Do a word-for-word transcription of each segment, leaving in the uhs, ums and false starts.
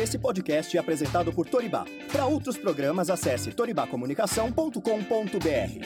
Esse podcast é apresentado por Toribá. Para outros programas, acesse toribá comunicação ponto com ponto b r.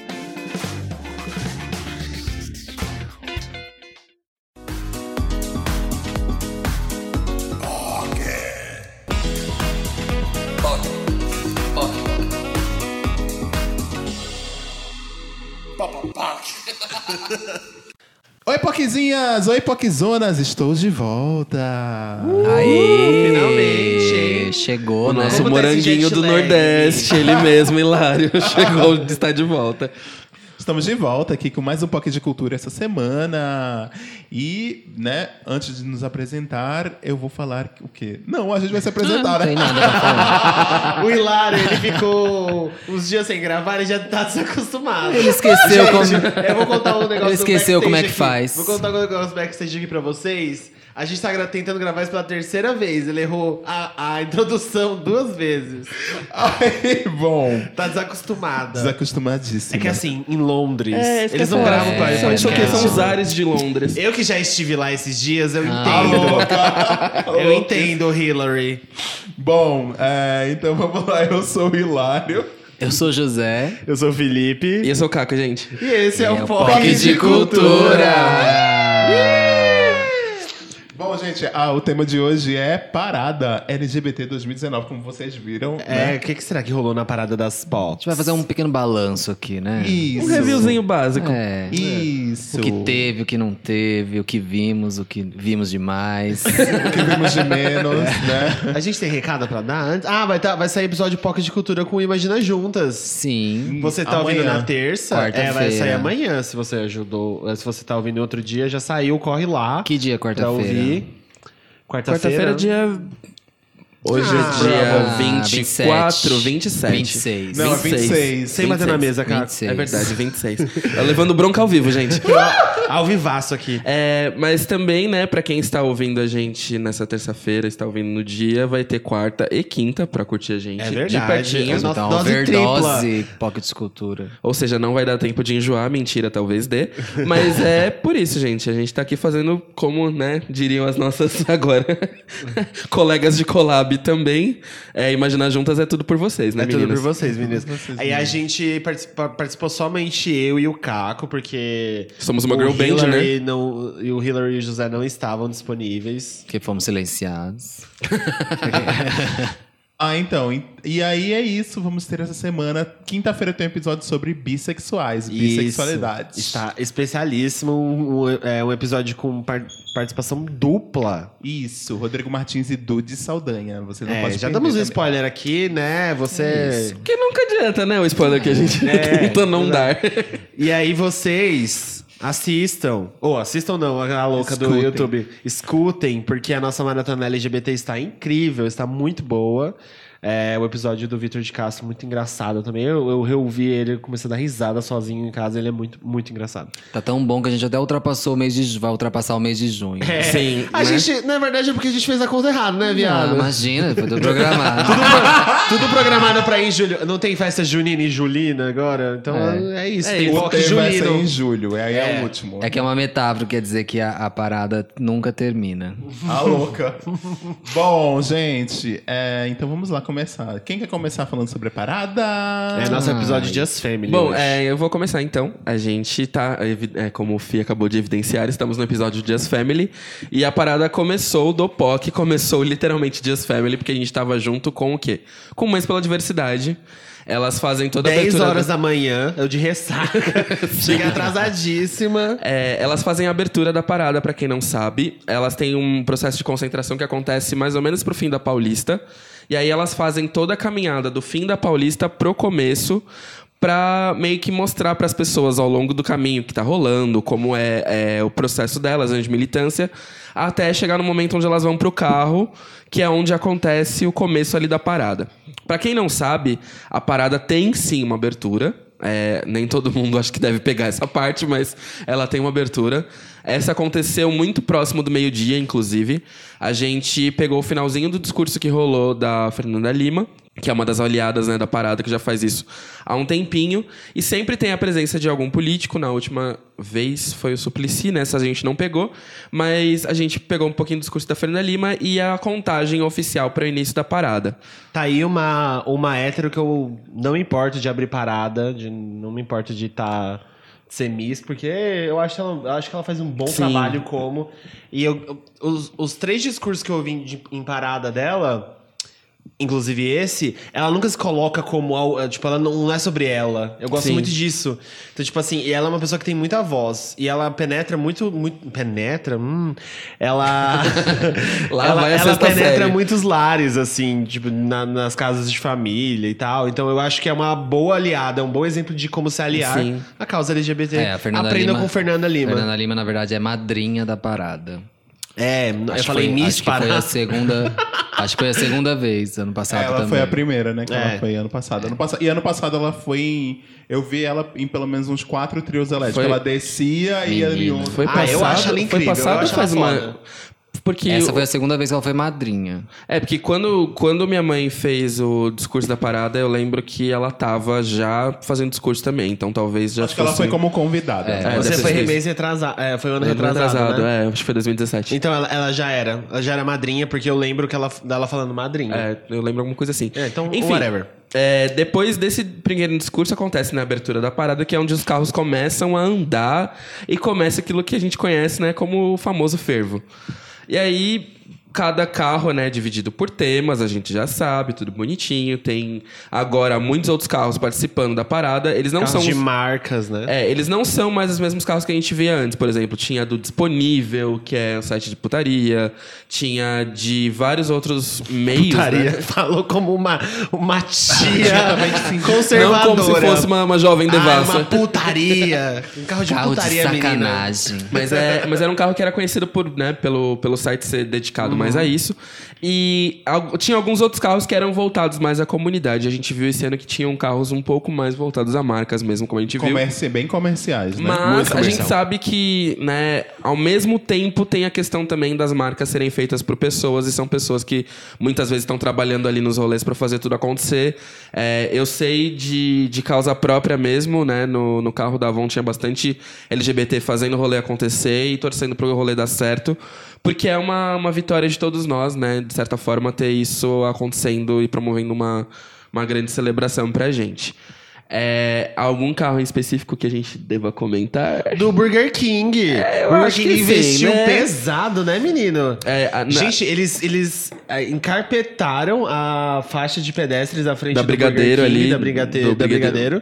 Oi, Poquezinhas! Oi, Poquezonas! Estou de volta! Uh, Aí, finalmente! Chegou, o né? nosso moranguinho do Nordeste, ele mesmo, Hilário, chegou, está de volta. Estamos de volta aqui com mais um Poque de Cultura essa semana. E, né, antes de nos apresentar, eu vou falar o quê? Não, a gente vai se apresentar, não, né? Não tem nada pra falar. O Hilário, ele ficou uns dias sem gravar, ele já tá desacostumado. Ele esqueceu Gente, como... Eu vou contar um negócio Ele esqueceu do como é que aqui. faz. Vou contar um negócio backstage aqui pra vocês. A gente tá gra- tentando gravar isso pela terceira vez. Ele errou a, a introdução duas vezes. Ai, bom. Tá desacostumada. Desacostumadíssimo. É que assim, em Londres, É, isso que eles eu não ia gravam falar. pra É, são, são, podcast. são os ares de Londres. Eu que já estive lá esses dias, eu Ah, entendo. Eu entendo, Hillary. Bom, é, então vamos lá. Eu sou o Hilário. Eu sou José. Eu sou o Felipe. E eu sou o Caco, gente. E esse é, É o o Poque Poque de de Cultura. Bom, gente, ah, o tema de hoje é Parada L G B T dois mil e dezenove, como vocês viram. É, né? o que, que será que rolou na parada das A pop? gente vai fazer um pequeno balanço aqui, né? Isso. Um reviewzinho básico. É. Isso. O que teve, o que não teve, o que vimos, o que vimos demais. O que vimos de menos, né? A gente tem recado pra dar antes? Ah, vai, tá, vai sair episódio Pocket de Cultura com o Imagina Juntas. Sim. Você tá Amanhã. ouvindo na terça? Quarta-feira. É, vai sair amanhã, se você ajudou. Se você tá ouvindo outro dia, já saiu, corre lá. Que dia, pra quarta-feira? ouvir. Quarta-feira, dia... Hoje Ah, é dia ah, vinte e quatro, vinte e sete. vinte e seis. Não, é vinte e seis. Sem bater na mesa, cara. vinte e seis. É verdade, vinte e seis. Tá levando bronca ao vivo, gente. Ao vivaço aqui. É, mas também, né, pra quem está ouvindo a gente nessa terça-feira, está ouvindo no dia, vai ter quarta e quinta pra curtir a gente É de verdade. pertinho. É no- Então, Dose overdose, Pocket de Cultura. Ou seja, não vai dar tempo de enjoar, mentira, talvez dê. Mas é por isso, gente. A gente tá aqui fazendo como, né, diriam as nossas agora colegas de collab também. É, Imaginar Juntas é tudo por vocês, né, É tudo meninas? por vocês, meninas. Vocês, Aí a gente participa- participou somente eu e o Caco, porque... Somos uma o girl band, Hillary não, e o Hillary e o José não estavam disponíveis. Que fomos silenciados. Ah, então. E, e aí é isso. Vamos ter essa semana. Quinta-feira tem um episódio sobre bissexuais, bissexualidades. Isso. Está especialíssimo. Um, um- é um episódio com par- participação dupla. Isso. Rodrigo Martins e Dude Saldanha. Você não É, pode já perder damos um também. spoiler aqui, né? Você... Que nunca adianta, né, o spoiler que a gente É, tenta não dar. E aí vocês assistam, ou assistam não, a louca do Escutem. YouTube, escutem, porque a nossa maratona L G B T está incrível, está muito boa. É, o episódio do Vitor de Castro, muito engraçado também. Eu, eu reouvi ele começando a dar risada sozinho em casa, ele é muito, muito engraçado. Tá tão bom que a gente até ultrapassou o mês de... Vai ultrapassar o mês de junho. Sim, A né? gente, na verdade, é porque a gente fez a conta errada, né, Ah, viado? imagina, foi tudo programado. Tudo programado pra ir em julho. Não tem festa junina e julina agora? Então é, É. isso, É tem isso. O foco roteiro vai ser julino. em julho. É, aí é, É. o último. É que é uma metáfora, quer dizer que a, a parada nunca termina. A louca. Bom, gente. é, então vamos lá começar. Quem quer começar falando sobre a parada? É nosso episódio Ai. Just Family. Bom, hoje. é, eu vou começar então. A gente tá, evi- é, como o Fih acabou de evidenciar, estamos no episódio Just Family. E a parada começou do P O C, começou literalmente Just Family, porque a gente tava junto com o quê? Com Mães pela Diversidade. Elas fazem toda a dez abertura... horas da- da manhã, eu de ressaca. Cheguei atrasadíssima. É, elas fazem a abertura da parada, pra quem não sabe. Elas têm um processo de concentração que acontece mais ou menos pro fim da Paulista. E aí elas fazem toda a caminhada do fim da Paulista pro começo, pra meio que mostrar pras pessoas ao longo do caminho que tá rolando, como é, é o processo delas, né, de militância, até chegar no momento onde elas vão pro carro, que é onde acontece o começo ali da parada. Pra quem não sabe, a parada tem sim uma abertura. É, nem todo mundo acho que deve pegar essa parte, mas ela tem uma abertura. Essa aconteceu muito próximo do meio-dia, inclusive. A gente pegou o finalzinho do discurso que rolou da Fernanda Lima, que é uma das aliadas, né, da parada, que já faz isso há um tempinho. E sempre tem a presença de algum político. Na última vez foi o Suplicy, né? Essa a gente não pegou. Mas a gente pegou um pouquinho do discurso da Fernanda Lima e a contagem oficial para o início da parada. Tá aí uma, uma hétero que eu não me importo de abrir parada, de, não me importo de estar... Tá... ser miss, porque eu acho, ela, eu acho que ela faz um bom Sim. trabalho como... E eu, eu- os, os três discursos que eu ouvi de- em parada dela, inclusive esse, ela nunca se coloca como... al- Tipo, ela não, não é sobre ela. Eu gosto Sim. muito disso. Então, tipo assim, e ela é uma pessoa que tem muita voz. E ela penetra muito... muito penetra? Hum. Ela... Lá ela vai a ela sexta penetra série. muitos lares, assim, tipo, na- nas casas de família e tal. Então, eu acho que é uma boa aliada, é um bom exemplo de como se aliar Sim. à causa L G B T. É, a Fernanda Aprenda Lima, com Fernanda Lima. Fernanda Lima, na verdade, é madrinha da parada. É, Acho eu que falei foi- Miss acho que foi a Parada. segunda. Acho que foi a segunda vez, ano passado Ela também. foi a primeira, né? Que É. ela foi ano passado. Ano passado. E ano passado ela foi em... Eu vi ela em pelo menos uns quatro trios elétricos. Foi- Ela descia e ia em Menina. um... Foi Ah, passado, eu acho ela foi incrível, passado eu acho faz ela uma... foda. Porque Essa o- foi a segunda vez que ela foi madrinha. É, porque quando, quando minha mãe fez o discurso da parada, eu lembro que ela tava já fazendo discurso também. Então talvez já Acho que ela fosse... foi como convidada. É. né? É, Você deve foi ser mês retrasado. É, foi o ano Ano retrasado, retrasado, né? é, acho que foi dois mil e dezessete. Então ela, ela já era. Ela já era madrinha, porque eu lembro que ela, dela falando madrinha. É, eu lembro alguma coisa assim. É, então, Enfim, whatever. é, depois desse primeiro discurso acontece na abertura da parada, que é onde os carros começam a andar e começa aquilo que a gente conhece, né, como o famoso fervo. E aí, cada carro, né, dividido por temas, a gente já sabe, tudo bonitinho. Tem agora muitos outros carros participando da parada. Eles não Carros são de os- marcas, né? É, eles não são mais os mesmos carros que a gente via antes. Por exemplo, tinha do Disponível, que é um site de putaria. Tinha de vários outros meios, Putaria. né? Falou como uma, uma tia conservadora. Não como se fosse uma, uma jovem Ah, devassa. uma putaria. Um carro de Carro de putaria, menina. sacanagem. Mas, é, mas era um carro que era conhecido por, né, pelo, pelo site ser dedicado mais Uhum. a isso. E al- tinha alguns outros carros que eram voltados mais à comunidade. A gente viu esse ano que tinham carros um pouco mais voltados a marcas mesmo, como a gente viu. Comerci... Bem comerciais, né? Mas Muito a gente comercial. sabe que, né, ao mesmo tempo tem a questão também das marcas serem feitas por pessoas e são pessoas que muitas vezes estão trabalhando ali nos rolês para fazer tudo acontecer. É, eu sei de, de causa própria mesmo, né? No, no carro da Avon tinha bastante L G B T fazendo o rolê acontecer e torcendo pro rolê dar certo. Porque é uma, uma vitória de todos nós, né? De certa forma, ter isso acontecendo e promovendo uma, uma grande celebração pra gente. É, algum carro em específico que a gente deva comentar? Do Burger King. eu Burger acho King que sim, investiu né? pesado, né, menino? É, a- na- Gente, eles, eles é, encarpetaram a faixa de pedestres à frente Da do Brigadeiro Burger King, ali, da, Brigade- do da Brigadeiro. Brigadeiro.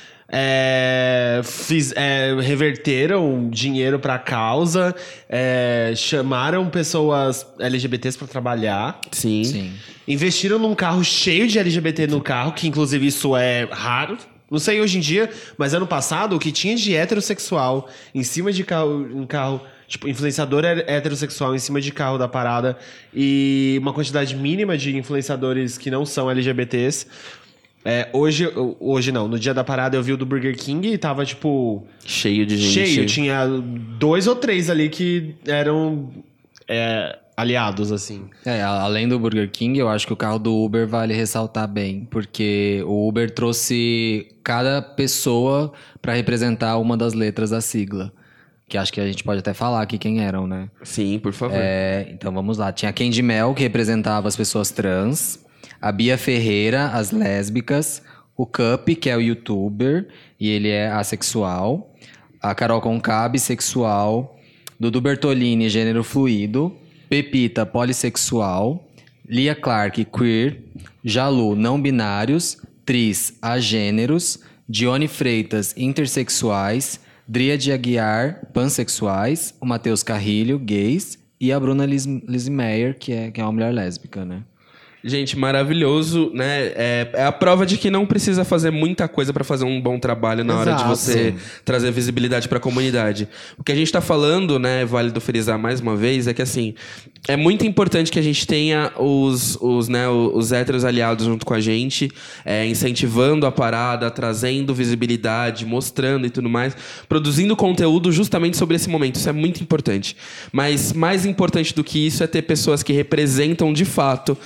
É, fiz, é, reverteram dinheiro pra causa, é, chamaram pessoas L G B Ts pra trabalhar. Sim. Sim. Investiram num carro cheio de L G B T no carro, que inclusive isso é raro. Não sei hoje em dia, mas ano passado o que tinha de heterossexual em cima de carro, um carro, tipo, influenciador heterossexual em cima de carro da parada e uma quantidade mínima de influenciadores que não são L G B Ts. É, hoje, hoje não, no dia da parada eu vi o do Burger King e tava, tipo, Cheio de gente. cheio. Tinha dois ou três ali que eram é, aliados, assim. É, a- além do Burger King, eu acho que o carro do Uber vale ressaltar bem, porque o Uber trouxe cada pessoa pra representar uma das letras da sigla. Que acho que a gente pode até falar aqui quem eram, né? Sim, por favor. É, então vamos lá. Tinha a Candy Mel, que representava as pessoas trans. A Bia Ferreira, as lésbicas. O Cup, que é o youtuber, e ele é assexual. A Carol Conká, bissexual. Dudu Bertolini, gênero fluido. Pepita, polissexual. Lia Clark, queer. Jalu, não binários. Tris, agêneros. Dione Freitas, intersexuais. Dríade Aguiar, pansexuais. O Matheus Carrilho, gays. E a Bruna Liz, Liz Meyer, que é, que é uma mulher lésbica, né? Gente, maravilhoso, né? É, é a prova de que não precisa fazer muita coisa pra fazer um bom trabalho na hora de Exato. você trazer visibilidade pra comunidade. O que a gente tá falando, né, válido frisar mais uma vez, é que assim, é muito importante que a gente tenha os, os, né, os héteros aliados junto com a gente, é, incentivando a parada, trazendo visibilidade, mostrando e tudo mais, produzindo conteúdo justamente sobre esse momento. Isso é muito importante. Mas mais importante do que isso é ter pessoas que representam de fato a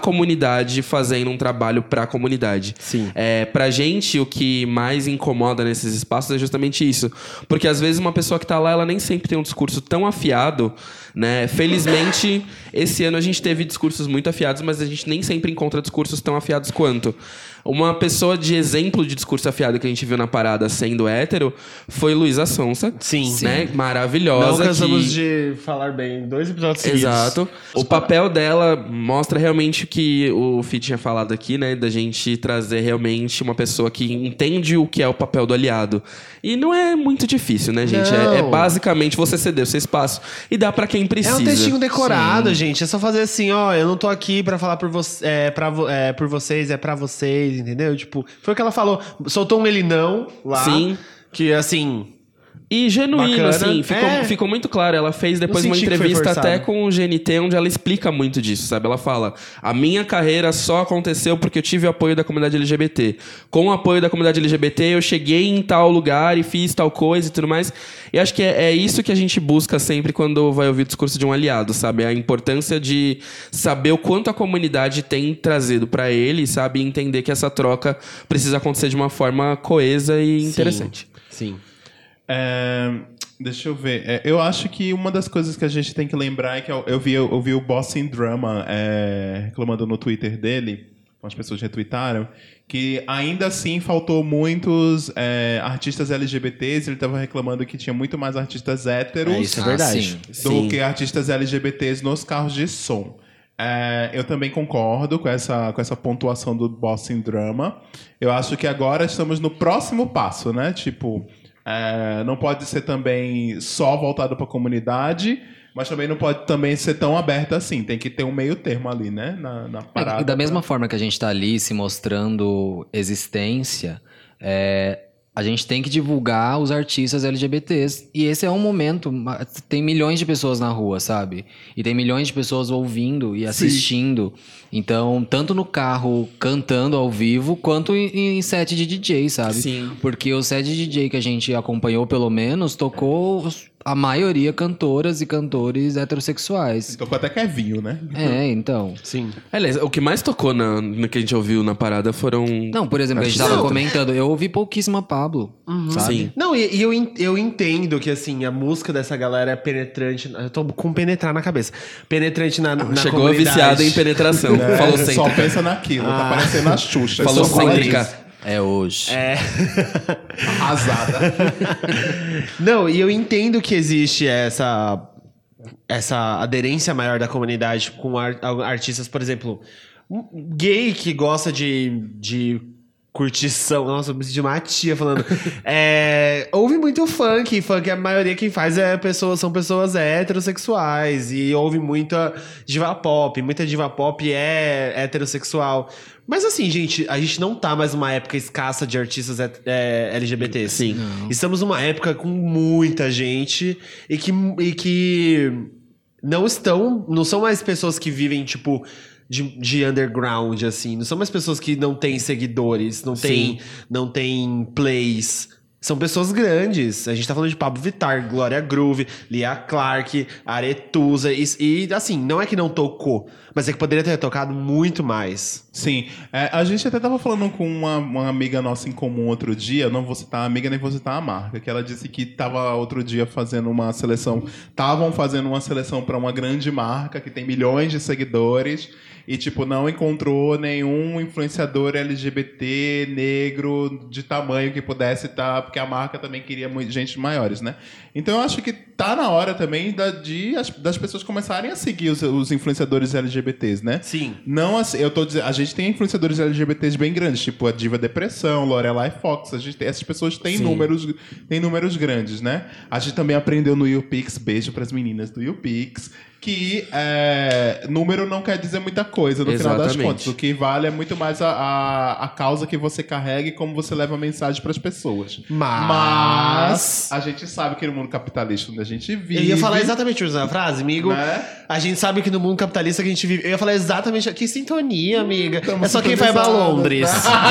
comunidade fazendo um trabalho pra comunidade. Sim. É, pra gente, o que mais incomoda nesses espaços é justamente isso. Porque às vezes uma pessoa que tá lá, ela nem sempre tem um discurso tão afiado, né? Felizmente, esse ano a gente teve discursos muito afiados, mas a gente nem sempre encontra discursos tão afiados quanto. Uma pessoa de exemplo de discurso afiado que a gente viu na parada sendo hétero foi Luísa Sonza. Sim. Né? Maravilhosa. Não cansamos que... de falar bem dois episódios seguidos. Exato. O papel dela mostra realmente o que o Fih tinha falado aqui, né? Da gente trazer realmente uma pessoa que entende o que é o papel do aliado. E não é muito difícil, né, gente? É, é basicamente você ceder o seu espaço e dar pra quem precisa. É um textinho decorado, Sim. gente. É só fazer assim, ó, eu não tô aqui pra falar por, vo é, pra vo é, por vocês, é pra vocês, entendeu? Tipo, foi o que ela falou. Soltou um ele não lá. Sim. Que, assim... E genuíno, Bacana. assim, ficou, É. ficou muito claro. Ela fez depois Não uma senti que foi entrevista forçado. até com o G N T, onde ela explica muito disso, sabe? Ela fala, a minha carreira só aconteceu porque eu tive o apoio da comunidade L G B T. Com o apoio da comunidade L G B T, eu cheguei em tal lugar e fiz tal coisa e tudo mais. E acho que é, é isso que a gente busca sempre quando vai ouvir o discurso de um aliado, sabe? A importância de saber o quanto a comunidade tem trazido pra ele, sabe? E entender que essa troca precisa acontecer de uma forma coesa e interessante. Sim. É, deixa eu ver. É, eu acho que uma das coisas que a gente tem que lembrar é que eu, eu, vi, eu vi o Boston Drama é, reclamando no Twitter dele, as pessoas retweetaram, que ainda assim faltou muitos é, artistas L G B Ts. Ele estava reclamando que tinha muito mais artistas héteros É, isso é Ah, verdade. sim. do Sim. que artistas L G B Ts nos carros de som. É, eu também concordo com essa, com essa pontuação do Boston Drama. Eu acho que agora estamos no próximo passo, né? Tipo, é, não pode ser também só voltado para a comunidade, mas também não pode também ser tão aberto assim. Tem que ter um meio termo ali, né? Na, na parada. É, da mesma forma que a gente tá ali se mostrando existência, é, a gente tem que divulgar os artistas L G B Ts. E esse é um momento. Tem milhões de pessoas na rua, sabe? E tem milhões de pessoas ouvindo e assistindo. Então, tanto no carro cantando ao vivo, quanto em, em set de D J, sabe? Sim. Porque o set de D J que a gente acompanhou, pelo menos, tocou a maioria cantoras e cantores heterossexuais. Tocou até Kevinho, né? É, então. Sim. Aliás, o que mais tocou na, no que a gente ouviu na parada foram... Não, por exemplo, a gente tava Não. comentando, eu ouvi pouquíssima Pablo, sabe? Sim. Não, e, e eu, en- eu entendo que, assim, a música dessa galera é penetrante. Eu tô com penetrar na cabeça. Penetrante na, na Chegou comunidade. viciada em penetração. É, Falou só cêntrica. pensa naquilo. Tá parecendo a Xuxa. Falou Só fala cêntrica. isso. É hoje. É. Arrasada. Não, e eu entendo que existe essa, essa aderência maior da comunidade com ar- artistas, por exemplo, um gay que gosta de, de curtição. Nossa, eu me senti uma tia falando. É, ouve muito funk. Funk, a maioria quem faz é pessoas, são pessoas heterossexuais. E ouve muita diva pop. Muita diva pop é heterossexual. Mas assim, gente, a gente não tá mais numa época escassa de artistas é, L G B Ts. Sim. Estamos numa época com muita gente e que, e que não estão. Não são mais pessoas que vivem, tipo, de, de underground, assim. Não são mais pessoas que não têm seguidores, não têm, não têm plays. São pessoas grandes. A gente tá falando de Pablo Vittar, Glória Groove, Lia Clark, Aretusa. E, e assim, não é que não tocou, mas é que poderia ter tocado muito mais. Sim. É, a gente até tava falando com uma, uma amiga nossa em comum outro dia, não vou citar a amiga nem vou citar a marca, que ela disse que tava outro dia fazendo uma seleção, estavam fazendo uma seleção para uma grande marca que tem milhões de seguidores e, tipo, não encontrou nenhum influenciador L G B T negro de tamanho que pudesse estar, porque a marca também queria muito, gente maiores, né? Então eu acho que tá na hora também da, de, as, das pessoas começarem a seguir os, os influenciadores L G B Ts, né? Sim. Não assim, eu tô dizendo, a gente tem influenciadores L G B Ts bem grandes, tipo a Diva Depressão, Lorelai Fox, a gente tem, essas pessoas têm números, têm números grandes, né? A gente também aprendeu no YouPix, beijo pras meninas do YouPix, que é, número não quer dizer muita coisa no final das Exatamente. contas. O que vale é muito mais a, a, a causa que você carrega e como você leva a mensagem pras pessoas. Mas- Mas a gente sabe que no mundo capitalista onde a gente vive... Eu ia falar exatamente a frase, amigo. Né? A gente sabe que no mundo capitalista que a gente vive. Eu ia falar exatamente. Que sintonia, amiga. Tamo É só quem vai pra sintonizados, Londres.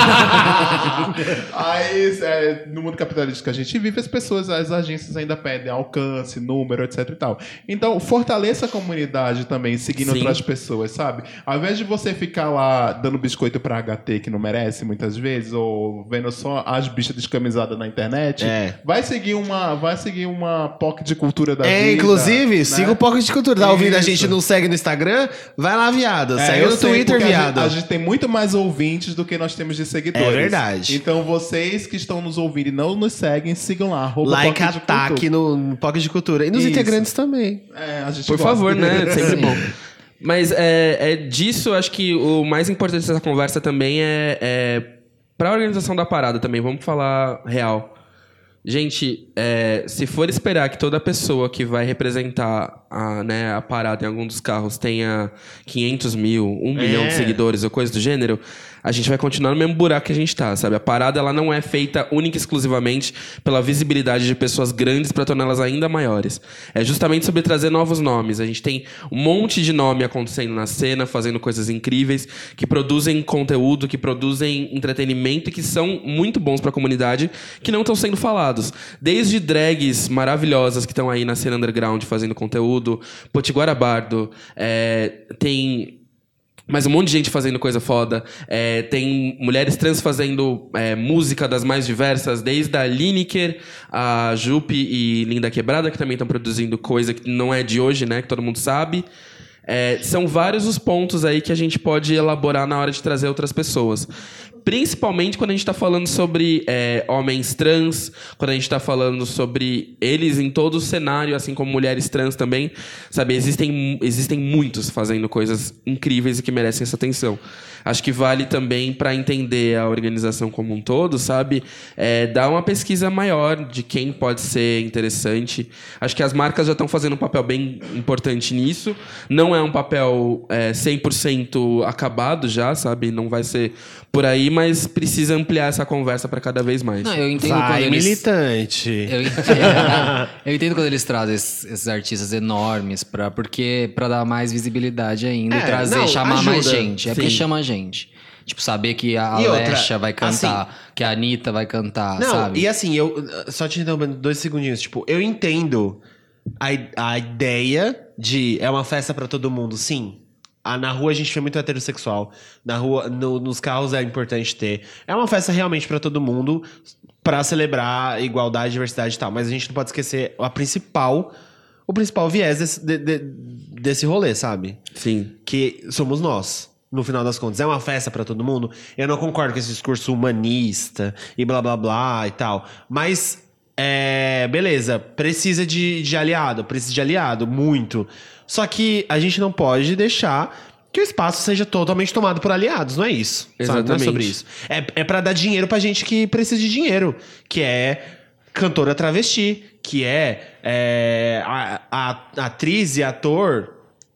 Aí, é, no mundo capitalista que a gente vive, as pessoas, as agências ainda pedem alcance, número, etc e tal. Então, fortaleça a comunidade também, seguindo Sim. outras pessoas, sabe? Ao invés de você ficar lá dando biscoito pra H T, que não merece muitas vezes, ou vendo só as bichas descamisadas na internet, É. vai seguir uma, vai seguir uma P O C de cultura da É, vida. inclusive, né? siga o Pocket de Cultura. Tá ouvindo a Isso. gente, não segue no Instagram? Vai lá, viado. É, segue eu no sei, Twitter, porque a viado. gente, a gente tem muito mais ouvintes do que nós temos de seguidores. É verdade. Então vocês que estão nos ouvindo e não nos seguem, sigam lá. arroba Like Pocket de ataque Cultura. no, no Pocket de Cultura. E nos Isso. integrantes também. É, a gente Por gosta. favor, né? Sempre bom. Mas é, é disso, acho que o mais importante dessa conversa também é, é para a organização da parada também. Vamos falar real. Gente, é, se for esperar que toda pessoa que vai representar a, né, a parada em algum dos carros tenha quinhentos mil, um milhão de seguidores ou coisa do gênero, a gente vai continuar no mesmo buraco que a gente tá, sabe? A parada, ela não é feita única e exclusivamente pela visibilidade de pessoas grandes para torná-las ainda maiores. É justamente sobre trazer novos nomes. A gente tem um monte de nome acontecendo na cena, fazendo coisas incríveis, que produzem conteúdo, que produzem entretenimento e que são muito bons para a comunidade, que não estão sendo falados. Desde drags maravilhosas que estão aí na cena underground fazendo conteúdo, Potiguara Bardo, é, tem... Mas um monte de gente fazendo coisa foda. É, tem mulheres trans fazendo é, música das mais diversas, desde a Lineker, a Jupe e Linda Quebrada, que também estão produzindo coisa que não é de hoje, né? Que todo mundo sabe. É, são vários os pontos aí que a gente pode elaborar na hora de trazer outras pessoas. Principalmente quando a gente está falando sobre é, homens trans, quando a gente está falando sobre eles em todo o cenário, assim como mulheres trans também, sabe? Existem, existem muitos fazendo coisas incríveis e que merecem essa atenção. Acho que vale também para entender a organização como um todo, sabe? É, dar uma pesquisa maior de quem pode ser interessante. Acho que as marcas já estão fazendo um papel bem importante nisso. Não é um papel é, cem por cento acabado já, sabe? Não vai ser por aí, mas precisa ampliar essa conversa para cada vez mais. Não, eu entendo Vai, quando eles... militante. Eu entendo, eu entendo quando eles trazem esses, esses artistas enormes pra, porque, pra dar mais visibilidade ainda É, e trazer, não, chamar ajuda. mais gente. É porque Sim. chama a gente. Tipo, saber que a E outra, Alexa vai cantar, assim, que a Anitta vai cantar, Não, sabe? e assim, eu só te interrompendo dois segundinhos. Tipo, eu entendo a, a ideia de é uma festa pra todo mundo, sim. Ah, na rua a gente vê muito heterossexual. Na rua, no- nos carros é importante ter. É uma festa realmente pra todo mundo, pra celebrar igualdade, diversidade e tal. Mas a gente não pode esquecer a principal, o principal viés desse, de- de- desse rolê, sabe? Sim. Que somos nós. No final das contas, é uma festa pra todo mundo. Eu não concordo com esse discurso humanista e blá blá blá e tal. Mas, é, beleza, precisa de, de aliado, precisa de aliado, muito. Só que a gente não pode deixar que o espaço seja totalmente tomado por aliados, não é isso. Sabe? Não é Exatamente. sobre isso. É, é pra dar dinheiro pra gente que precisa de dinheiro, que é cantora travesti, que é, é a, a- atriz e ator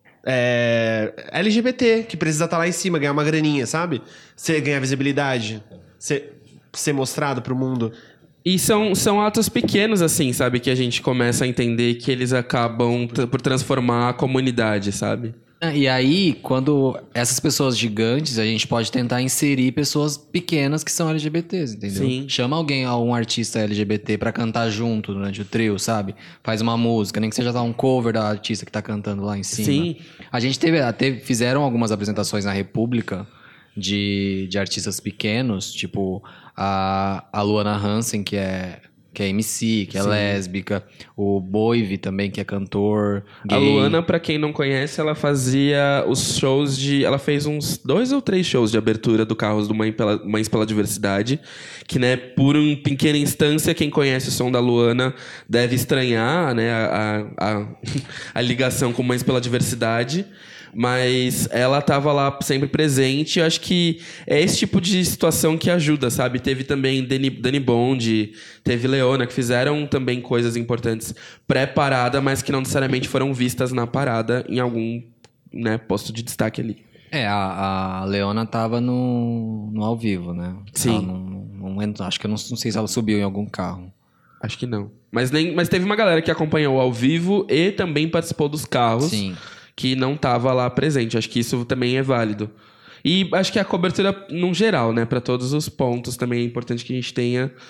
é, L G B T, que precisa estar lá em cima, ganhar uma graninha, sabe? Você ganhar visibilidade, ser, ser mostrado pro mundo. E são, são atos pequenos, assim, sabe? Que a gente começa a entender que eles acabam t- por transformar a comunidade, sabe? Ah, E aí, quando essas pessoas gigantes, a gente pode tentar inserir pessoas pequenas que são L G B Ts, entendeu? Sim. Chama alguém, um artista L G B T pra cantar junto durante o trio, sabe? Faz uma música, nem que seja só um cover da artista que tá cantando lá em cima. Sim. A gente teve, até fizeram algumas apresentações na República de, de artistas pequenos, tipo a, a Luana Hansen, que é, que é M C, que é Sim. lésbica, o Boive também, que é cantor. A gay. Luana, pra quem não conhece, ela fazia os shows de... Ela fez uns dois ou três shows de abertura do Carros do Mãe pela, Mães pela Diversidade, que, né, por uma pequena instância, quem conhece o som da Luana deve estranhar, né, a, a, a ligação com Mães pela Diversidade. Mas ela tava lá sempre presente. Eu acho que é esse tipo de situação que ajuda, sabe? Teve também Dani, Dani Bond, teve Leona, que fizeram também coisas importantes pré-parada, mas que não necessariamente foram vistas na parada em algum, né, posto de destaque ali. É, a, a Leona tava no, no ao vivo, né? Sim. Ela não, não entrou- acho que eu não, não sei se ela subiu em algum carro. Acho que não. Mas, nem, mas teve uma galera que acompanhou ao vivo e também participou dos carros. Sim. Que não tava lá presente. Acho que isso também é válido. E acho que a cobertura, no geral, né, para todos os pontos, também é importante que a gente tenha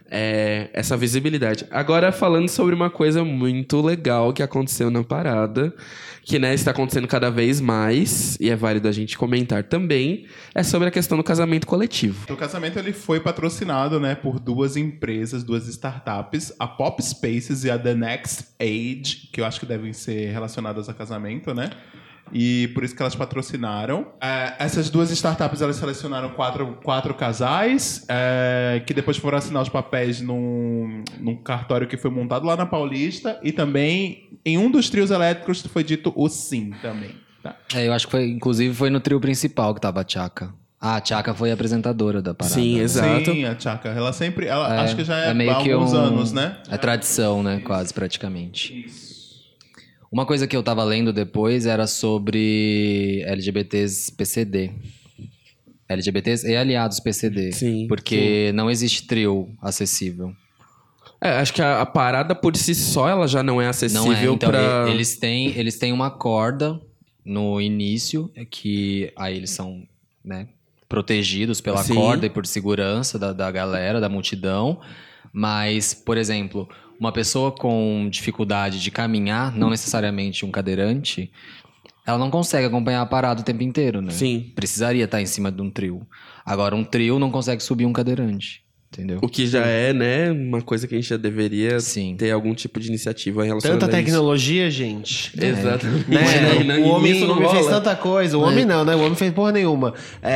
é, essa visibilidade. Agora, falando sobre uma coisa muito legal que aconteceu na parada, que, né, está acontecendo cada vez mais, e é válido a gente comentar também, é sobre a questão do casamento coletivo. O casamento ele foi patrocinado, né, por duas empresas, duas startups, a Pop Spaces e a The Next Age, que eu acho que devem ser relacionadas a casamento, né? E por isso que elas patrocinaram. É, essas duas startups, elas selecionaram quatro, quatro casais, é, que depois foram assinar os papéis num, num cartório que foi montado lá na Paulista. E também, em um dos trios elétricos, foi dito o sim também. Tá? É, eu acho que foi, inclusive, foi no trio principal que tava a Tchaka. Ah, a Tchaka foi a apresentadora da parada. Sim, né? exato. Sim, a Tchaka. Ela sempre... Ela, É, acho que já é, é meio há que alguns um- anos, né? É tradição, né? Quase, praticamente. Uma coisa que eu tava lendo depois era sobre L G B Ts P C D. L G B Ts e aliados P C D. Sim, Porque não existe trio acessível. É, acho que a, a parada por si só, ela já não é acessível Não é. Então, pra... e- eles têm, eles têm uma corda no início, é que aí eles são, né, protegidos pela Sim. corda e por segurança da, da galera, da multidão. Mas, por exemplo, uma pessoa com dificuldade de caminhar, não necessariamente um cadeirante, ela não consegue acompanhar a parada o tempo inteiro, né? Sim. Precisaria estar em cima de um trio. Agora, um trio não consegue subir um cadeirante, entendeu? O que já é, né, uma coisa que a gente já deveria Sim. ter algum tipo de iniciativa relacionada Tanta a isso. tecnologia, gente. Exatamente. Né? Né? O homem, Isso o não homem fez rola. tanta coisa. O homem não, né? O homem fez porra nenhuma.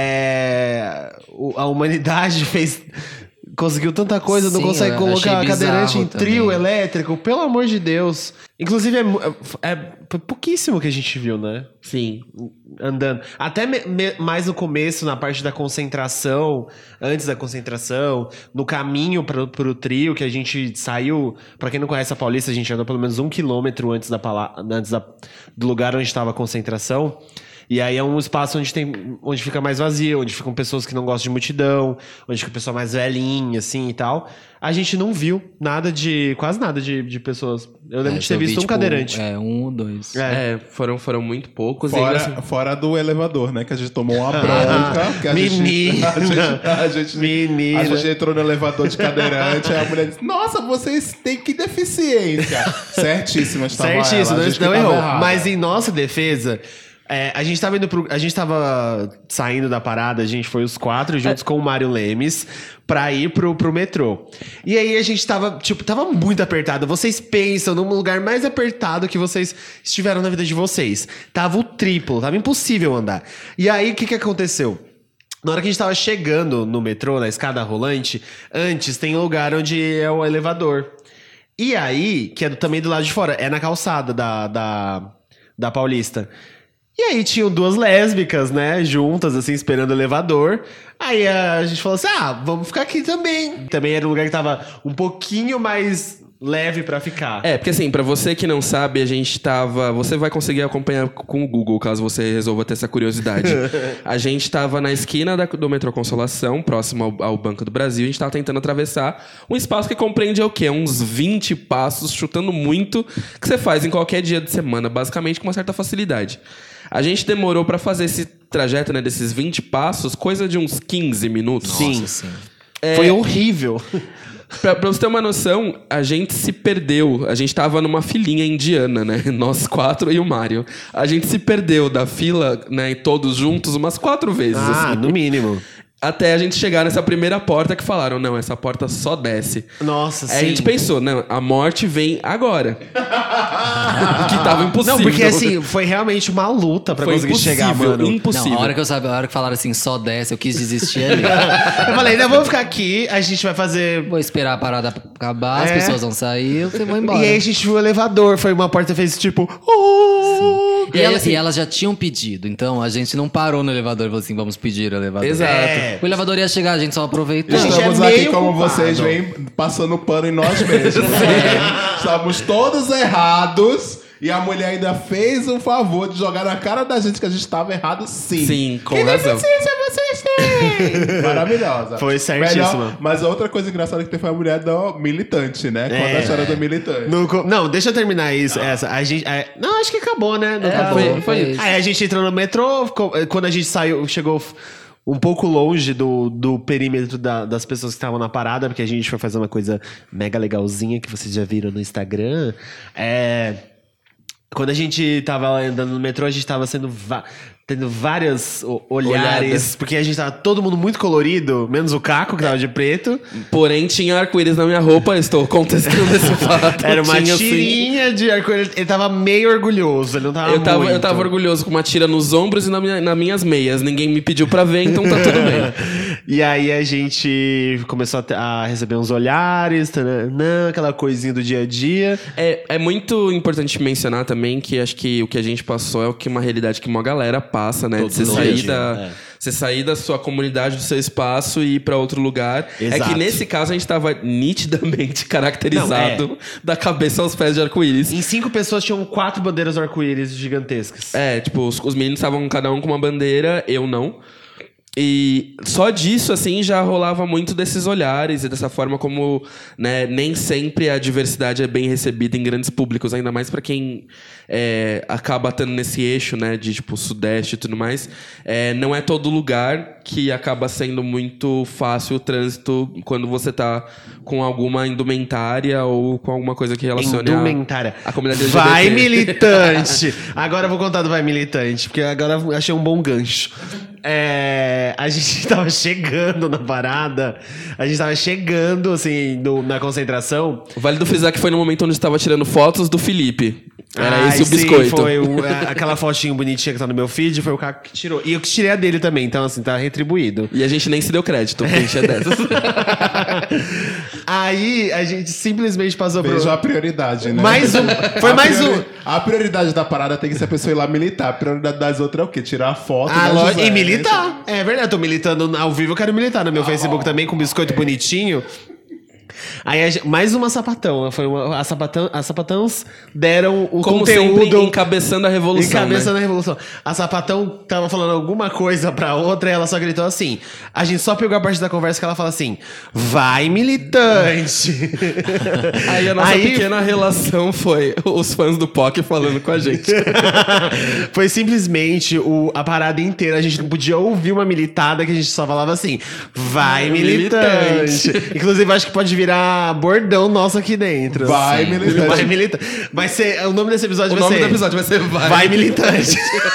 É, o- A humanidade fez... Conseguiu tanta coisa, não Sim, consegue eu colocar achei cadeirante bizarro em trio também. elétrico, pelo amor de Deus. Inclusive, é, mu- é pouquíssimo que a gente viu, né? Sim. Andando. Até me- me- mais no começo, na parte da concentração, antes da concentração, no caminho pro, pro trio, que a gente saiu. Pra quem não conhece a Paulista, a gente andou pelo menos um quilômetro antes, da, pala- antes da- do lugar onde estava a concentração. E aí é um espaço onde, tem, onde fica mais vazio, onde ficam pessoas que não gostam de multidão, onde fica pessoa mais velhinha, assim e tal. A gente não viu nada de. Quase nada de, de pessoas. Eu lembro É, de ter eu vi, visto um tipo, cadeirante. É, um ou dois. É. É, foram, foram muito poucos. e ainda Fora, assim- fora do elevador, né? Que a gente tomou uma bronca. Que a gente, Menina. a gente, a gente, Menina. a gente entrou no elevador de cadeirante, aí a mulher disse, nossa, vocês têm que deficiência. Certíssima, estava Certíssimo, ela. A não, gente que não tava errou. errada. Mas em nossa defesa, é, a gente tava indo pro. A gente tava saindo da parada, a gente foi os quatro juntos com o Mário Lemes pra ir pro, pro metrô. E aí a gente tava, tipo, tava muito apertado. Vocês pensam num lugar mais apertado que vocês estiveram na vida de vocês. Tava o triplo, tava impossível andar. E aí, o que que aconteceu? Na hora que a gente tava chegando no metrô, na escada rolante, antes tem um lugar onde é o elevador. E aí, que é do- também do lado de fora, é na calçada da, da, da Paulista. E aí tinham duas lésbicas, né, juntas, assim, esperando o elevador. Aí a gente falou assim, ah, vamos ficar aqui também. Também era um lugar que tava um pouquinho mais leve pra ficar. É, porque assim, pra você que não sabe, a gente tava... Você vai conseguir acompanhar com o Google, caso você resolva ter essa curiosidade. A gente tava na esquina da- do metrô Consolação, próximo ao, ao Banco do Brasil. A gente tava tentando atravessar um espaço que compreende o quê? Uns vinte passos, chutando muito, que você faz em qualquer dia de semana, basicamente com uma certa facilidade. A gente demorou pra fazer esse trajeto, né, desses vinte passos, coisa de uns quinze minutos. Nossa, sim. Foi horrível. Pra, pra você ter uma noção, a gente se perdeu. A gente tava numa filinha indiana, né? Nós quatro e o Mário. A gente se perdeu da fila, né? Todos juntos, umas quatro vezes. Ah, assim. no mínimo. Até a gente chegar nessa primeira porta que falaram, não, essa porta só desce. Nossa, Aí a gente sim. pensou, não, a morte vem agora. que tava impossível. Não, porque assim, foi realmente uma luta pra Foi conseguir impossível, chegar, mano. impossível. Não, a hora que eu sabia, a hora que falaram assim, só desce, eu quis desistir ali. Eu falei, ainda vamos ficar aqui, a gente vai fazer. Vou esperar a parada acabar, as É. pessoas vão sair, eu vou embora. E aí a gente viu o elevador, foi uma porta fez tipo. Oh! E, aí, ela- assim, e elas já tinham pedido, então a gente não parou no elevador e falou assim, vamos pedir o elevador. Exato. É. O elevador ia chegar, a gente só aproveitou. A gente Estamos é aqui meio como culpado. vocês vêm passando pano em nós mesmos. né? Estamos todos errados. E a mulher ainda fez o favor de jogar na cara da gente que a gente estava errado, sim. Sim, com que razão. deficiência vocês têm? Maravilhosa. Foi certíssima. Melhor- mas a outra coisa engraçada que teve foi a mulher do militante, né? Quando É. a história do militante. no co- não, deixa eu terminar isso. Essa. A gente, é, não, acho que acabou, né? Não É, acabou. foi- foi isso. Aí a gente entrou no metrô, ficou- quando a gente saiu, chegou um pouco longe do, do perímetro da, das pessoas que estavam na parada, porque a gente foi fazer uma coisa mega legalzinha que vocês já viram no Instagram. É, quando a gente tava andando no metrô, a gente tava sendo... Va- tendo vários o- olhares, Olhadas. porque a gente tava todo mundo muito colorido, menos o Caco, que tava de preto. Porém, tinha arco-íris na minha roupa, estou contestando esse fato. Era uma Tinha, sim. tirinha de arco-íris. Ele tava meio orgulhoso, ele não tava Eu tava, muito. eu tava orgulhoso com uma tira nos ombros e na minha, nas minhas meias. Ninguém me pediu pra ver, então tá tudo bem. E aí a gente começou a, te- a receber uns olhares, taranã, aquela coisinha do dia a dia. É, é muito importante mencionar também que acho que o que a gente passou é o que uma realidade que uma galera passa, né? Todo De você mundo sair dia, da, é. você sair da sua comunidade, do seu espaço e ir pra outro lugar. É Exato. que nesse caso a gente tava nitidamente caracterizado Não, da cabeça aos pés de arco-íris. Em cinco pessoas tinham quatro bandeiras arco-íris gigantescas. É, tipo, os, os meninos estavam cada um com uma bandeira, eu não. E só disso, assim, já rolava muito desses olhares e dessa forma como, né, nem sempre a diversidade é bem recebida em grandes públicos, ainda mais pra quem é, acaba estando nesse eixo, né, de, tipo, sudeste e tudo mais. É, não é todo lugar que acaba sendo muito fácil o trânsito quando você tá com alguma indumentária ou com alguma coisa que relacione a, Indumentária. a comunidade L G B T. Vai militante! Agora eu vou contar do Vai Militante, porque agora eu achei um bom gancho. É, a gente tava chegando na parada, a gente tava chegando, assim, no- na concentração. Vale do frisar que foi no momento onde eu estava tirando fotos do Felipe. Era Ai, esse o sim, biscoito. foi o- é, aquela fotinha bonitinha que tá no meu feed, foi o Caco que tirou. E eu que tirei a dele também, então assim, tá retribuído. E a gente nem se deu crédito, porque a gente é dessas. Aí a gente simplesmente passou Vejo pro... a prioridade, né? Mais um. Foi A mais priori- um. A prioridade da parada tem que ser a pessoa ir lá militar. A prioridade das outras é o quê? Tirar foto. Ah, né, lógico. José? E militar. É verdade, eu tô militando ao vivo, eu quero militar no meu Facebook também, com biscoito bonitinho. Aí, a gente- mais uma sapatão. Foi uma, a sapatão, as sapatãs deram o Como conteúdo... sempre, encabeçando a revolução, Encabeçando né? a revolução. A sapatão tava falando alguma coisa pra outra e ela só gritou assim. A gente só pegou a parte da conversa que ela fala assim: vai, militante! Aí a nossa Aí- pequena relação foi os fãs do P O C falando com a gente. Foi simplesmente o, a parada inteira. A gente não podia ouvir uma militada que a gente só falava assim: vai, militante! Inclusive, acho que pode virar bordão nosso aqui dentro. Vai, Sim. militante. Vai, militante. Vai ser. O nome desse episódio O vai nome ser. do episódio vai ser Vai. Vai, militante.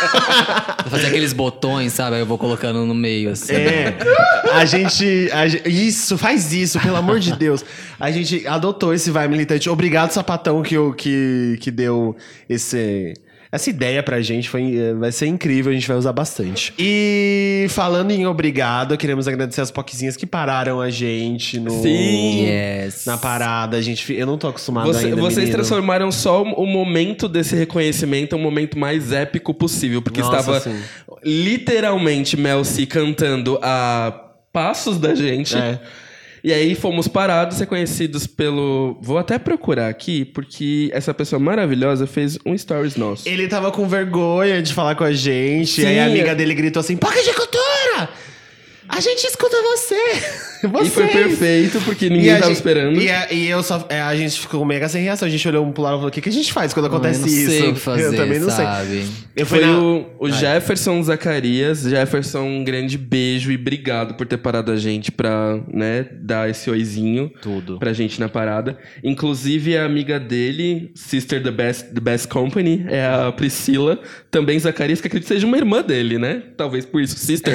Vou fazer aqueles botões, sabe? Aí eu vou colocando no meio, assim. É, a gente, a gente- Isso, faz isso, pelo amor de Deus. A gente adotou esse Vai Militante. Obrigado, Sapatão, que, o- que, que deu esse, essa ideia pra gente. Foi, eh, vai ser incrível, a gente vai usar bastante. E falando em obrigado, queremos agradecer as poquezinhas que pararam a gente no, Sim. Yes. na parada. A gente, eu não tô acostumado Você- ainda, vocês menino. transformaram só o, o momento desse reconhecimento em um momento mais épico possível, porque Nossa, estava sim. literalmente Mel C cantando a passos da gente. É. E aí fomos parados, reconhecidos pelo... Vou até procurar aqui, porque essa pessoa maravilhosa fez um stories nosso. Ele tava com vergonha de falar com a gente. Sim. Aí a amiga dele gritou assim: Poca de cultura! A gente escuta você! E Vocês! foi perfeito, porque ninguém E a tava gente- esperando. E, a, e eu só, é, a gente ficou mega sem reação. A gente olhou um pro lado e falou: o que, que a gente faz quando acontece eu não isso? sei o que fazer, eu também não sabe? sei. Eu Foi fui na- o, o Jefferson Zacarias. Jefferson, um grande beijo e obrigado por ter parado a gente pra, né, dar esse oizinho Tudo. pra gente na parada. Inclusive, a amiga dele, Sister the Best, the Best Company, é a Priscila, também Zacarias, que acredito que seja uma irmã dele, né? Talvez por isso, Sister.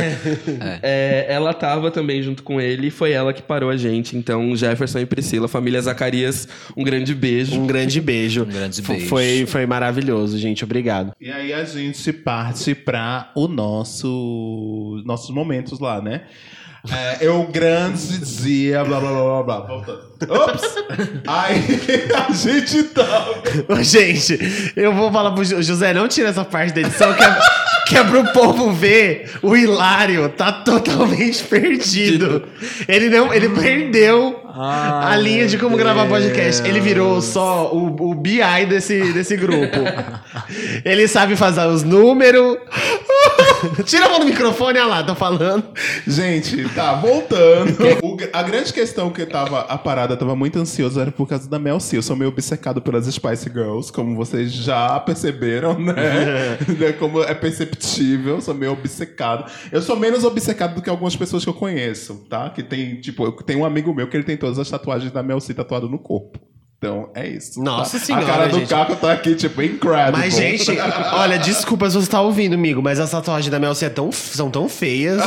É, ela tava também junto com ele e foi ela que parou a gente. Então, Jefferson e Priscila, família Zacarias, um grande beijo. Um grande beijo. Um grande F- beijo. Foi, foi maravilhoso, gente. Obrigado. E aí a gente parte para o nosso nossos momentos lá, né? É, eu grande dizia blá blá blá blá blá. Voltando. Ops! Aí a gente tava. Ô, gente, eu vou falar pro Jo- José: não tira essa parte da edição que é, que é pro povo ver. O Hilário tá totalmente perdido. Ele não, ele perdeu a linha de como gravar podcast. Ele virou só o, o B I desse, desse grupo. Ele sabe fazer os números. Tira a mão do microfone, olha lá, tô falando. Gente, tá, voltando. O, a grande questão que tava, a parada tava muito ansiosa era por causa da Mel C. Eu sou meio obcecado pelas Spice Girls, como vocês já perceberam, né? Como é perceptível, sou meio obcecado. Eu sou menos obcecado do que algumas pessoas que eu conheço, tá? Que tem, tipo, eu tenho um amigo meu que ele tem todas as tatuagens da Mel C tatuado no corpo. Então, é isso. Nossa tá? senhora, A cara do gente. Caco tá aqui, tipo, incredible. Mas, gente, olha, desculpa se você tá ouvindo, amigo, mas as tatuagens da Mel C é tão, são tão feias.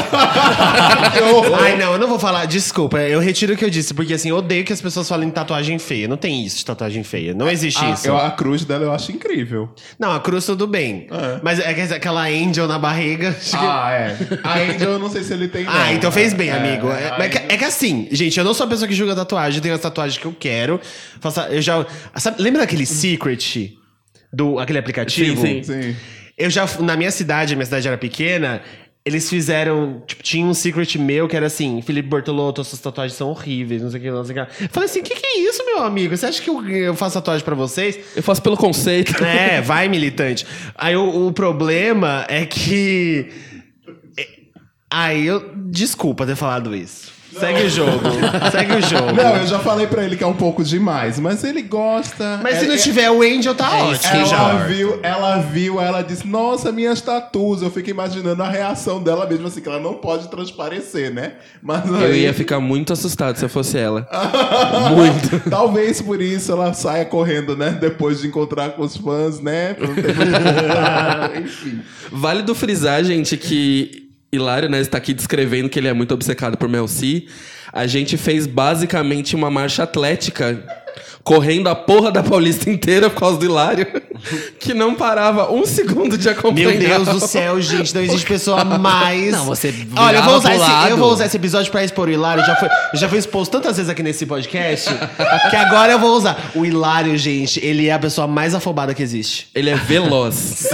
Ai, não, eu não vou falar. Desculpa, eu retiro o que eu disse, porque assim, eu odeio que as pessoas falem tatuagem feia. Não tem isso de tatuagem feia. Não existe a, isso. eu, a cruz dela eu acho incrível. Não, a cruz tudo bem. É. Mas é que aquela angel na barriga. Ah, é. A Angel, eu não sei se ele tem. Ah, não. então fez bem, É, amigo. é, É, a mas é, que, Angel- é que assim, gente, eu não sou a pessoa que julga tatuagem, eu tenho as tatuagens que eu quero. Faço, eu já. Sabe, lembra daquele Secret? Do, aquele aplicativo? Sim, Sim. Eu já, na minha cidade, a minha cidade era pequena, eles fizeram, tipo, tinha um secret meu que era assim, Felipe Bortolotto, suas tatuagens são horríveis, não sei o que, não sei o que. Eu falei assim, o que, que é isso, meu amigo? Você acha que eu, eu faço tatuagem pra vocês? Eu faço pelo conceito. É, vai, militante. Aí o, o problema é que... é- Aí eu... Desculpa ter falado isso. Segue o jogo. Segue o jogo. Não, eu já falei pra ele que é um pouco demais, mas ele gosta. Mas se É- não é- tiver o Angel, tá ótimo. Ela já. viu, ela viu, ela disse, nossa, minhas tatuas. Eu fico imaginando a reação dela mesmo, assim, que ela não pode transparecer, né? Mas Eu aí, ia ficar muito assustado se eu fosse ela. Muito. talvez por isso ela saia correndo, né? Depois de encontrar com os fãs, né? Pra não ter muito contato, enfim. Válido frisar, gente, que Hilário, né, está aqui descrevendo que ele é muito obcecado por Mel C. A gente fez basicamente uma marcha atlética, correndo a porra da Paulista inteira por causa do Hilário, que não parava um segundo de acompanhar. Meu Deus do céu, gente, não existe pessoa mais. Não, você Olha, eu vou, virava usar pro esse, lado. eu vou usar esse episódio pra expor o Hilário. Já foi, já foi exposto tantas vezes aqui nesse podcast que agora eu vou usar. O Hilário, gente, ele é a pessoa mais afobada que existe. Ele é veloz.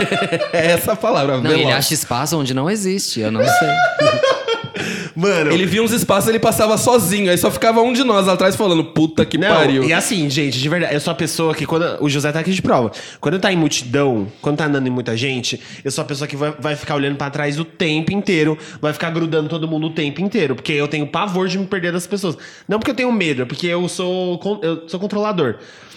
É essa a palavra, Não, veloz. ele acha espaço onde não existe, eu não sei. Mano. Ele via uns espaços, ele passava sozinho. Aí só ficava um de nós lá atrás falando, puta que Não, pariu. e assim, gente, de verdade, eu sou a pessoa que quando. O José tá aqui de prova. Quando tá em multidão, quando tá andando em muita gente, eu sou a pessoa que vai, vai ficar olhando pra trás o tempo inteiro, vai ficar grudando todo mundo o tempo inteiro. Porque eu tenho pavor de me perder das pessoas. Não porque eu tenho medo, é porque eu sou, con- eu sou controlador.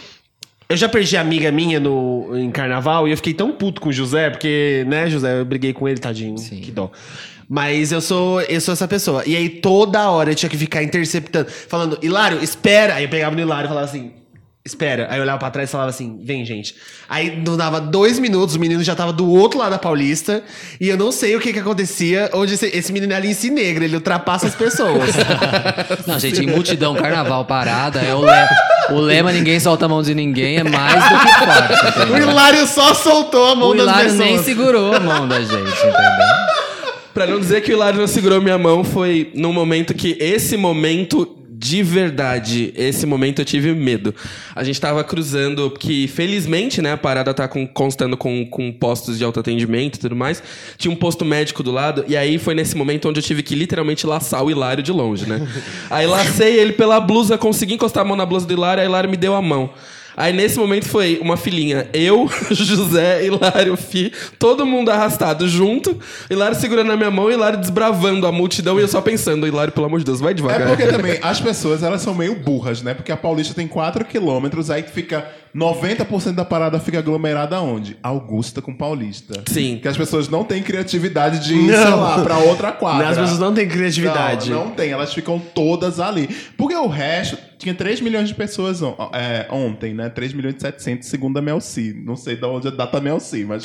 Eu já perdi amiga minha no, em carnaval e eu fiquei tão puto com o José, porque, né, José, eu briguei com ele, tadinho. Sim. Que dó. Mas eu sou, eu sou essa pessoa. E aí toda hora eu tinha que ficar interceptando, falando, Hilário, espera. Aí eu pegava no Hilário e falava assim, espera. Aí eu olhava pra trás e falava assim, vem, gente. Aí não dava dois minutos, o menino já tava do outro lado da Paulista. E eu não sei o que que acontecia, onde esse, esse menino é Alice Negra, ele ultrapassa as pessoas. Não, gente, em multidão, carnaval, parada, é o, le... o lema ninguém solta a mão de ninguém é mais do que forte, O entendeu? Hilário só soltou a mão O das Hilário pessoas. nem segurou a mão da gente, entendeu? Pra não dizer que o Hilário não segurou minha mão, foi num momento que esse momento, de verdade, esse momento eu tive medo. A gente tava cruzando, que felizmente, né, a parada tá com, constando com, com postos de autoatendimento e tudo mais. Tinha um posto médico do lado, e aí foi nesse momento onde eu tive que literalmente laçar o Hilário de longe, né? Aí lacei ele pela blusa, consegui encostar a mão na blusa do Hilário, aí o Hilário me deu a mão. Aí nesse momento foi uma filinha, eu, José, Hilário, Fi, todo mundo arrastado junto, Hilário segurando a minha mão, Hilário desbravando a multidão e eu só pensando, Hilário, pelo amor de Deus, vai É devagar. porque também as pessoas, elas são meio burras, né? Porque a Paulista tem quatro quilômetros, aí fica noventa por cento da parada fica aglomerada onde? Augusta com Paulista. Sim. Que as pessoas não têm criatividade de ir, Não. sei lá, pra outra quadra. As pessoas não têm criatividade. Não, não tem, elas ficam todas ali. Porque o resto, tinha três milhões de pessoas on- é, ontem, né? três milhões e setecentos, segundo a Mel C. Não sei de onde é data Mel C, mas...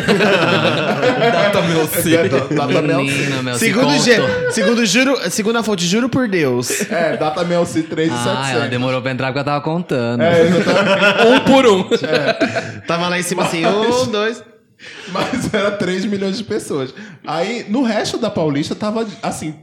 Data meu sim. Data Mel C. Menina, meu, se Segundo, conto. ge- segundo, juro, segundo a fonte, juro por Deus. É, data Mel C três mil e setecentos. Ah, ela demorou pra entrar porque ela tava contando. É, exatamente. Um por um. Tava lá em cima assim, um, dois. Mas era três milhões de pessoas. Aí, no resto da Paulista, tava, assim,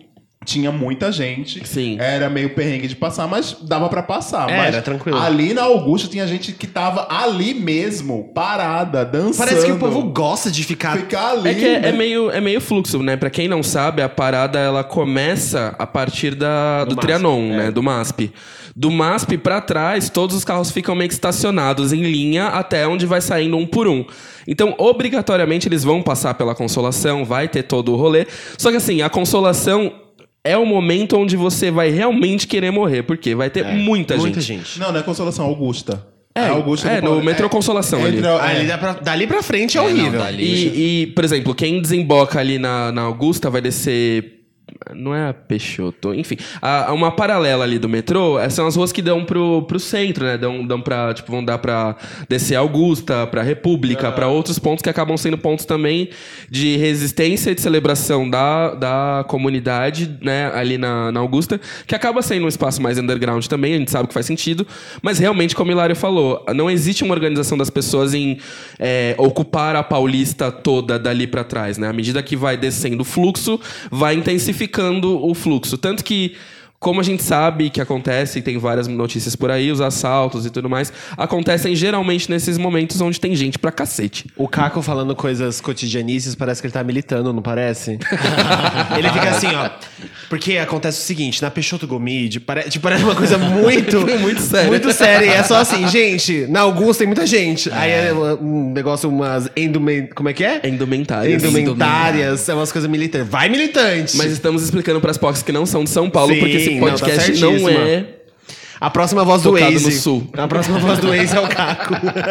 tinha muita gente. Sim. Era meio perrengue de passar, mas dava pra passar. É, mas era tranquilo. Ali na Augusta tinha gente que tava ali mesmo, parada, dançando. Parece que o povo gosta de ficar... Ficar ali, É que é, né? é meio, é meio fluxo, né? Pra quem não sabe, a parada ela começa a partir da, do, Do Trianon, MASP, né? é. Do MASP. Do MASP pra trás, todos os carros ficam meio que estacionados em linha até onde vai saindo um por um. Então, obrigatoriamente, eles vão passar pela Consolação, vai ter todo o rolê. Só que assim, a Consolação é o momento onde você vai realmente querer morrer. Porque vai ter muita, Muita gente. gente. Não, não é Consolação, Augusta. É, Augusta é, do- no metrô Consolação ali. entre- Ah, é. ali dá pra- dali pra frente é, É, não, horrível. dali- E, e, por exemplo, quem desemboca ali na, na Augusta vai descer. Não é a Peixoto, enfim. A, a uma paralela ali do metrô, essas são as ruas que dão pro, pro centro, né? Dão, dão pra, tipo, vão dar pra descer a Augusta, pra República, pra outros pontos que acabam sendo pontos também de resistência e de celebração da, da comunidade, né? Ali na, na Augusta, que acaba sendo um espaço mais underground também, a gente sabe que faz sentido. Mas realmente, como o Hilário falou, não existe uma organização das pessoas em é, ocupar a Paulista toda dali pra trás, né? À medida que vai descendo o fluxo, vai intensificando o fluxo. Tanto que, como a gente sabe que acontece, e tem várias notícias por aí, os assaltos e tudo mais, acontecem geralmente nesses momentos onde tem gente pra cacete. O Caco falando coisas cotidianícias, parece que ele tá militando, não parece? Ele fica assim, ó. Porque acontece o seguinte, na Peixoto Gomide, pare... tipo, parece uma coisa muito... Muito séria. Muito séria. E é só assim, gente, na Augusta tem muita gente. Aí é um negócio, umas endumen... Como é que é? Indumentárias. Indumentárias, é umas coisas militantes. Vai, militante! Mas estamos explicando pras P O Cs que não são de São Paulo, Sim, porque esse não, tá podcast não, certíssima. é... A próxima voz do Focado Waze. no sul. A próxima voz do Waze é o Caco.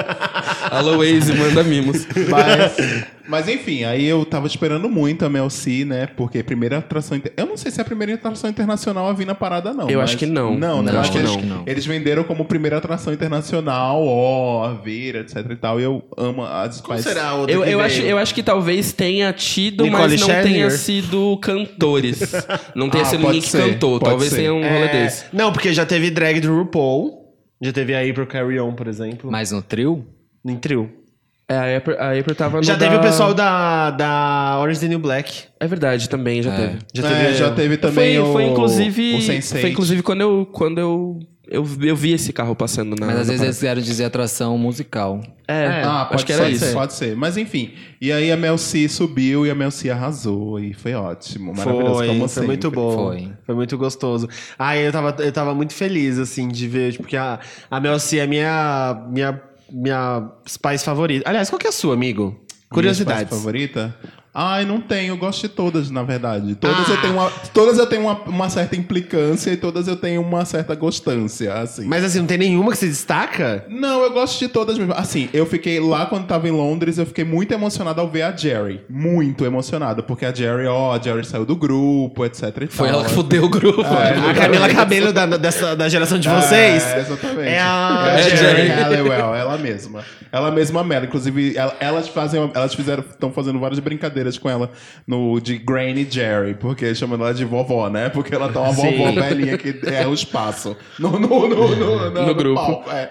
Alô, Waze, manda mimos. Mas, mas enfim, aí eu tava esperando muito a Mel C, né? Porque primeira atração... inter- Eu não sei se é a primeira atração internacional a vir na parada, não. Eu mas- acho que não. Não, Não, né? Eu acho que eles, não. que não. Eles venderam como primeira atração internacional, ó, a ver, etc e tal. E eu amo as Qual mas- será a outra Eu, que eu, veio? acho, eu acho que talvez tenha tido, Nicole mas não Scherzinger? tenha sido cantores. Não tenha Ah, sido pode ninguém que ser, cantou. pode Talvez ser. tenha um rolê É, desse. Não, porque já teve drag do RuPaul. Já teve a April Carry On, por exemplo. Mas no trio? Em trio. É, a April, a April tava no Já teve da- o pessoal da, da Orange is the New Black. É verdade, também já É. teve. Já É, teve, já teve também foi, o, foi inclusive, o Sense foi inclusive quando eu quando eu, eu, eu vi esse carro passando na Mas às na vezes parada. eles quiseram dizer atração musical. É, Ah, pode acho que era ser, isso. Pode ser. Mas enfim. E aí a Mel C subiu e a Mel C arrasou. E foi ótimo. Maravilhoso, Foi, como foi sempre. muito bom. Foi. Foi muito gostoso. Ah, eu tava, eu tava muito feliz, assim, de ver, tipo, porque a, a Mel C é minha, minha, minha Spice favorita. Aliás, qual que é a sua, amigo? Minha Curiosidades. Spice favorita? Ai, não tenho. Eu gosto de todas, na verdade. Todas Ah. eu tenho, uma, todas eu tenho uma, uma certa implicância e todas eu tenho uma certa gostância, assim. Mas assim, não tem nenhuma que se destaca? Não, eu gosto de todas mesmo. Assim, eu fiquei lá quando tava em Londres, eu fiquei muito emocionado ao ver a Jerry. Muito emocionado, porque a Jerry, ó, a Jerry saiu do grupo, etc e Foi tal. ela que fudeu o grupo. A Camila Cabello da, dessa, da geração de vocês? É, exatamente. É a- É a é Jerry Jerry. Halliwell, ela mesma. Ela mesma Mela. Inclusive, ela- elas fazem, elas fizeram, estão fazendo várias brincadeiras com ela no de Granny Jerry, porque chamando ela de vovó, né? Porque ela tá uma Sim. vovó velhinha que é o espaço no, no, no, no, no- No grupo. palco, é.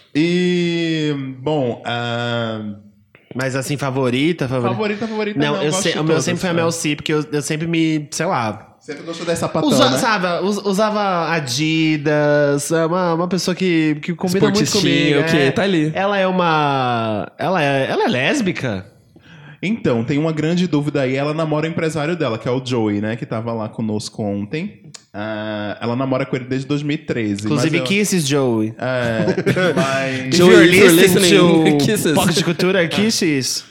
E bom, ah, Mas assim, favorita, favorita? favorita, favorita. Não, Não, eu gosto sei, de o meu todas, sempre foi a né? Mel C, porque eu, eu sempre me, sei lá... Sempre gostou dessa sapatão, Usa, né? sabe, us- usava Adidas, é uma, uma pessoa que, que combina muito Esportistinha, comigo. o quê? é. Tá ali. Ela é uma... Ela é, ela é lésbica? Então, tem uma grande dúvida aí. Ela namora o empresário dela, que é o Joey, né? Que tava lá conosco ontem. Ah, ela namora com ele desde dois mil e treze. Inclusive, mas eu- Kisses, Joey. É, mas... If Joey, you're if you're listening listening, to kisses. Pocket de Cultura, Kisses.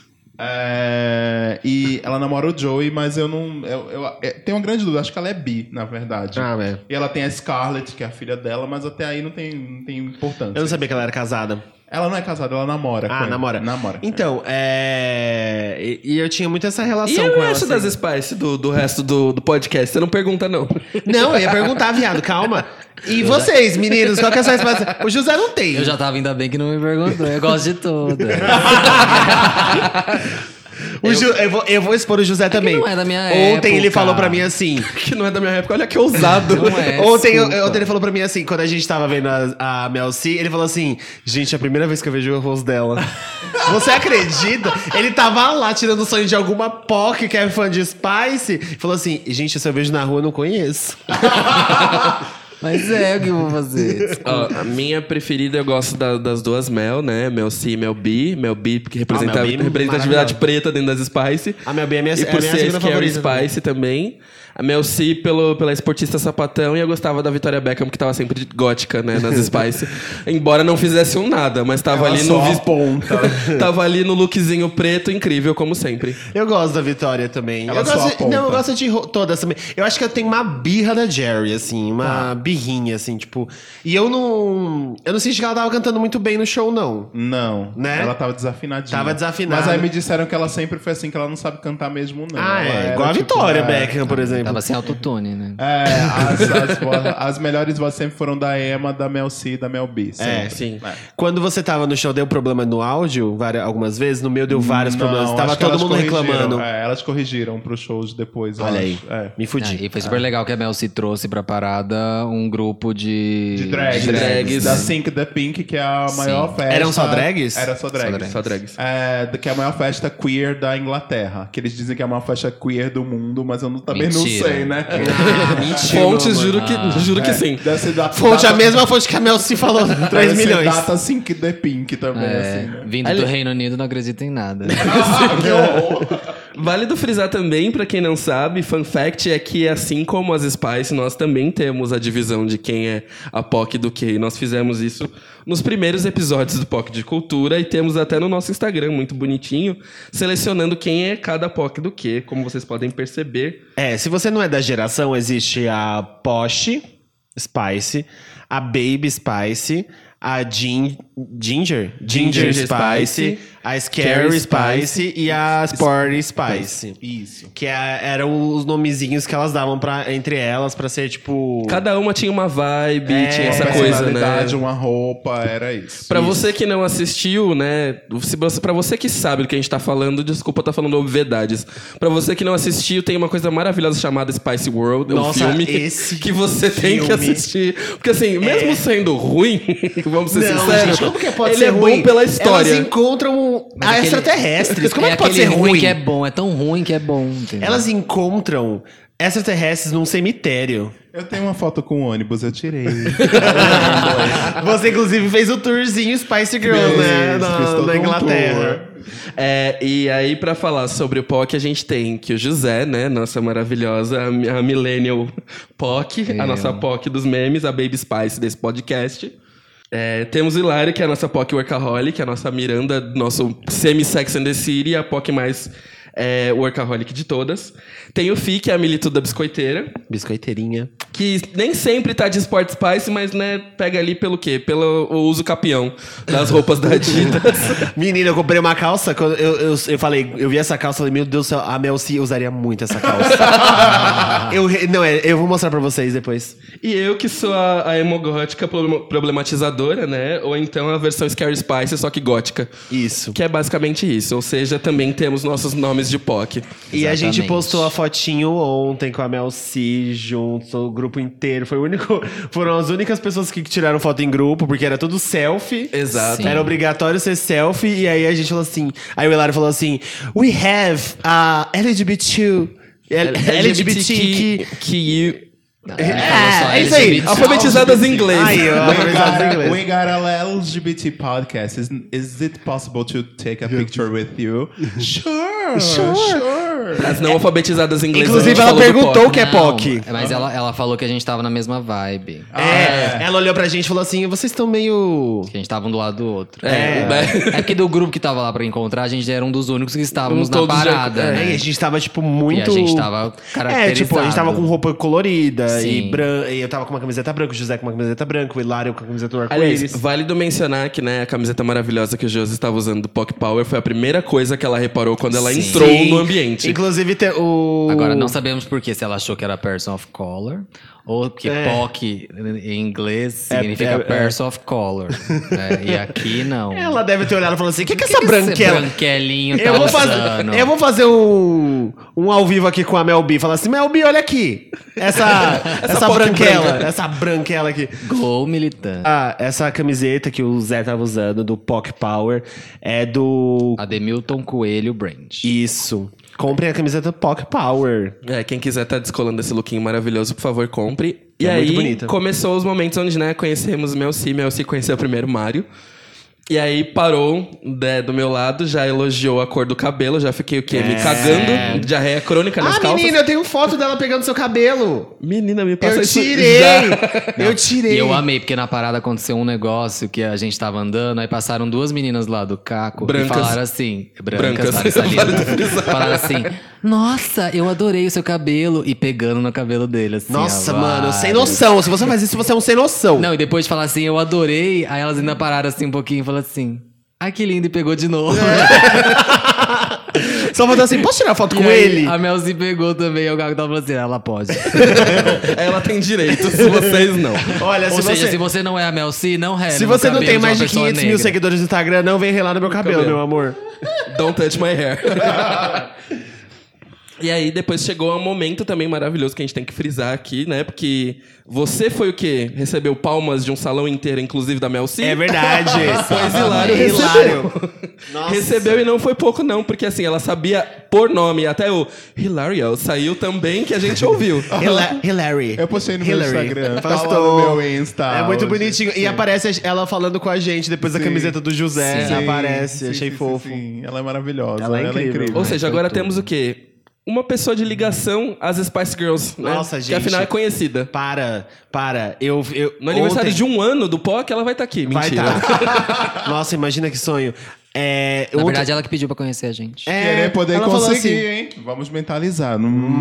É, e ela namora o Joey, mas eu não... Eu, eu, é, tem uma grande dúvida. Acho que ela é bi, na verdade. Ah, é. E ela tem a Scarlett, que é a filha dela, mas até aí não tem, não tem importância. Eu não sabia que ela era casada. Ela não é casada, ela namora. com Ah, ele. namora. Namora. Então, é... E, e eu tinha muito essa E relação o com ela. resto assim. das Spice do, do resto do, do podcast? Você não pergunta, não. Não, eu ia perguntar, viado, calma. E vocês, meninos, qual que é a sua resposta? O José não tem. Eu já tava ainda bem que não me perguntou. Eu gosto de todas. O Eu- Ju- eu, vou, eu vou expor o José também. não é da minha Ontem ele época. falou pra mim assim. Que não é da minha época, olha que ousado. Não é, Ontem, eu- desculpa. ontem ele falou pra mim assim, quando a gente tava vendo a, a Mel C, ele falou assim: gente, é a primeira vez que eu vejo o rosto dela. Você acredita? Ele tava lá tirando o sonho de alguma P O C que é fã de Spice. E falou assim: gente, se eu vejo na rua, eu não conheço. Mas é o que eu vou fazer. Ó, a minha preferida, eu gosto da- das duas Mel, né? Mel C e Mel B. Mel B, porque representa Ah, Mel B, representatividade maravilhosa. preta dentro das Spice. A Mel B é minha, E é por minha ser segunda Scary favorita. também. Spice também. A Mel C pelo, pela esportista sapatão. E eu gostava da Victoria Beckham, que tava sempre de gótica, né? Nas Spice. Embora não fizesse um nada, mas tava Ela ali só no... vis- aponta. tava ali no lookzinho preto, incrível, como sempre. Eu gosto da Vitória também. Ela eu só gosto de, aponta. não, eu gosto de ro- todas também. Eu acho que eu tenho uma birra da Jerry, assim, uma Ah. birrinha, assim, tipo. E eu não. Eu não senti que ela tava cantando muito bem no show, não. Não, Né? ela tava desafinadinha. Tava desafinada. Mas aí me disseram que ela sempre foi assim, que ela não sabe cantar mesmo, não. Ah, Ela é. era, Igual a tipo, Vitória é, Beckham, por exemplo. Tava sem autotune, né? É, as, as, vozes- as melhores vozes sempre foram da Emma, da Mel C e da Mel B. É, sempre. sim. Quando você tava no show, deu problema no áudio várias, algumas vezes? No meu deu vários Não, problemas. Tava acho que todo elas mundo corrigiram, reclamando. É, elas corrigiram pros shows depois, eu Olha acho. aí, É. me Ah, fudi. e foi super legal que a Mel se trouxe pra parada um grupo de... De drags. De drags. Da Sync the Pink, que é a maior Sim. festa. Eram só drags? Era só drags. Só drags. Só drags. É, que é a maior festa queer da Inglaterra. Que eles dizem que é a maior festa queer do mundo, mas eu não- também Mentira. não sei, né? Ah, mentira. Fontes, mano. juro que, juro que É, sim. Deve ser da, Fonte, a data- mesma fonte que a Mel C falou. três deve ser milhões. Data Sync the Pink também, É, assim, né? vindo Ali- do Reino Unido, não acredito em nada. que horror! Válido frisar também, pra quem não sabe, fun fact é que assim como as Spice, nós também temos a divisão de quem é a P O C do que. Nós fizemos isso nos primeiros episódios do P O C de Cultura e temos até no nosso Instagram, muito bonitinho, selecionando quem é cada P O C do que, como vocês podem perceber. É, se você não é da geração, existe a Posh Spice, a Baby Spice, a Gin- Ginger, Ginger, Ginger Spice, Spice, a Scary Scary Spice, Spice e a Sporty Spice. Isso. Que é- eram os nomezinhos que elas davam pra, entre elas pra ser tipo. Cada uma tinha uma vibe, É, tinha essa Uma coisa, né? personalidade, uma roupa, era isso. Pra você que não assistiu, né? Se você, pra você que sabe do que a gente tá falando, desculpa tá falando obviedades. Pra você que não assistiu, tem uma coisa maravilhosa chamada Spice World, é um Nossa, filme esse que você tem que filme. assistir. Porque assim, mesmo sendo ruim, vamos ser Não, sinceros, gente, como que pode ele ser é ruim? bom pela história. Elas encontram Mas a aquele- extraterrestres. Como é, que pode aquele ser ruim? que é bom, é tão ruim que é bom. Entendeu? Elas encontram extraterrestres num cemitério. Eu tenho uma foto com ônibus, eu tirei. Você, inclusive, fez o tourzinho Spice Girls, né? Fiz, Na, fiz todo na um Inglaterra. É, e aí, pra falar sobre o P O C, a gente tem que o José, né? Nossa maravilhosa, a, mi- a Millennial P O C, a Eu. nossa P O C dos memes, a Baby Spice desse podcast. É, temos o Hilário, que é a nossa P O C Workaholic, a nossa Miranda, nosso semi-Sex and the City, a P O C mais é, workaholic de todas. Tem o Fi, que é a Milito da Biscoiteira, Biscoiteirinha. que nem sempre tá de Sport Spice, mas né, pega ali pelo quê? Pelo o uso capião das roupas da Adidas. Menina, eu comprei uma calça. Quando eu, eu, eu falei, eu vi essa calça, falei, meu Deus do céu, a Mel C usaria muito essa calça. eu, re- não, é, eu vou mostrar pra vocês depois. E eu que sou a, a emo gótica problem- problematizadora, né? Ou então a versão Scary Spice, só que gótica. Isso. Que é basicamente isso. Ou seja, também temos nossos nomes de P O C. E a gente Exatamente. postou a fotinho ontem com a Mel C junto, o grupo inteiro. Foi o único, foram as únicas pessoas que tiraram foto em grupo, porque era tudo selfie. Exato. Sim. Era obrigatório ser selfie. E aí a gente falou assim. Aí o Hilário falou assim: We have a L G B T. L G B T que. que É, é isso aí. alfabetizadas em inglês. Aí, ó, We alfabetizadas em got, inglês. we got a L G B T podcast. Is, is it possible to take a picture with you? Sure, sure. As não alfabetizadas em inglês. Inclusive, a gente ela falou do perguntou P O C. o que é P O C. Não, mas ela, ela falou que a gente tava na mesma vibe. É, ela olhou pra gente e falou assim: vocês estão meio. Que a gente tava um do lado do outro. É, É porque do grupo que tava lá pra encontrar, a gente era um dos únicos que estávamos na Todos já- parada, é, né? É, e a gente tava, tipo, E muito. a gente tava caracterizado. É, tipo, a gente tava com roupa colorida e Sim. branca. E eu tava com uma camiseta branca, o José com uma camiseta branca, o Hilário com a camiseta do Aliás, arco-íris. válido mencionar que né, a camiseta maravilhosa que o Josi estava usando do P O C Power foi a primeira coisa que ela reparou quando ela Sim. entrou no ambiente. gente. Inclusive, te- o... Agora, não sabemos por que, se ela achou que era person of color, ou que É. P O C em inglês significa é, é. person of color. É, e aqui não. Ela deve ter olhado e falado assim, o que, que, que essa que branquela... esse branquelinho tá eu, vou usando? fazer, eu vou fazer um, um ao vivo aqui com a Mel B. Falar assim, Mel B, olha aqui. Essa, essa, POC branquela. branca. Essa branquela aqui. Gol militante. Ah, essa camiseta que o Zé tava usando, do P O C Power, é do... Ademilton Coelho Brand. Isso. Comprem a camiseta do P O C Power. É, quem quiser tá descolando esse lookinho maravilhoso, por favor, compre. E É aí, muito bonita. começou os momentos onde, né, conhecemos Mel C. Mel C conheceu primeiro o Mário. E aí, parou né, do meu lado, já elogiou a cor do cabelo. Já fiquei o quê? Me cagando. Diarreia crônica nas Ah, calças. menina, eu tenho foto dela pegando seu cabelo. Menina, me passa Eu isso tirei. já. Eu tirei. E eu amei, porque na parada aconteceu um negócio que a gente tava andando, aí passaram duas meninas lá do Caco Brancas. e falaram assim... Brancas, Brancas. vale salientar. Vale frisar. Falaram assim, nossa, eu adorei o seu cabelo. E pegando no cabelo dele, assim. Nossa, ó, mano, vários. sem noção. Se você faz isso, você é um sem noção. Não, e depois de falar assim, eu adorei, aí elas ainda pararam assim um pouquinho e falaram assim... Ai, que lindo, e pegou de novo. Só falando assim, posso tirar foto E com aí, ele? A Melzi pegou também, o Caco tava falando assim, ela pode. Ela tem direitos, vocês não. Olha, se Ou seja, você... se você não é a Melci, não rele Se no você não cabelo tem de uma mais de pessoa quinhentos mil negra. seguidores no Instagram, não vem relar no meu cabelo, cabelo. meu amor. Don't touch my hair. E aí, depois chegou um momento também maravilhoso que a gente tem que frisar aqui, né? Porque você foi o quê? Recebeu palmas de um salão inteiro, inclusive da Mel C? É verdade. Pois Hilário É recebeu. Hilário. Nossa. Recebeu e não foi pouco, não, porque assim, ela sabia por nome. Até o Hilario saiu também, que a gente ouviu. Hila- Hilary. Eu postei no meu Hillary. Instagram, tá Postou. lá no meu Insta. É muito hoje. bonitinho. E Sim. aparece ela falando com a gente depois da Sim. camiseta do José. Sim, Aparece, sim, achei sim, fofo. Sim, sim. Ela é maravilhosa. Ela é incrível. Ou seja, Ai, agora foi temos tudo. o quê? Uma pessoa de ligação às Spice Girls, né? Nossa, Que gente. afinal é conhecida. Para, para. Eu, eu, No aniversário ontem- de um ano do P O C, ela vai estar aqui. Vai Mentira. tá. Nossa, imagina que sonho. É, Na ontem- verdade, ela que pediu pra conhecer a gente. É, Querer poder ela falou conseguir, assim, hein? Vamos mentalizar.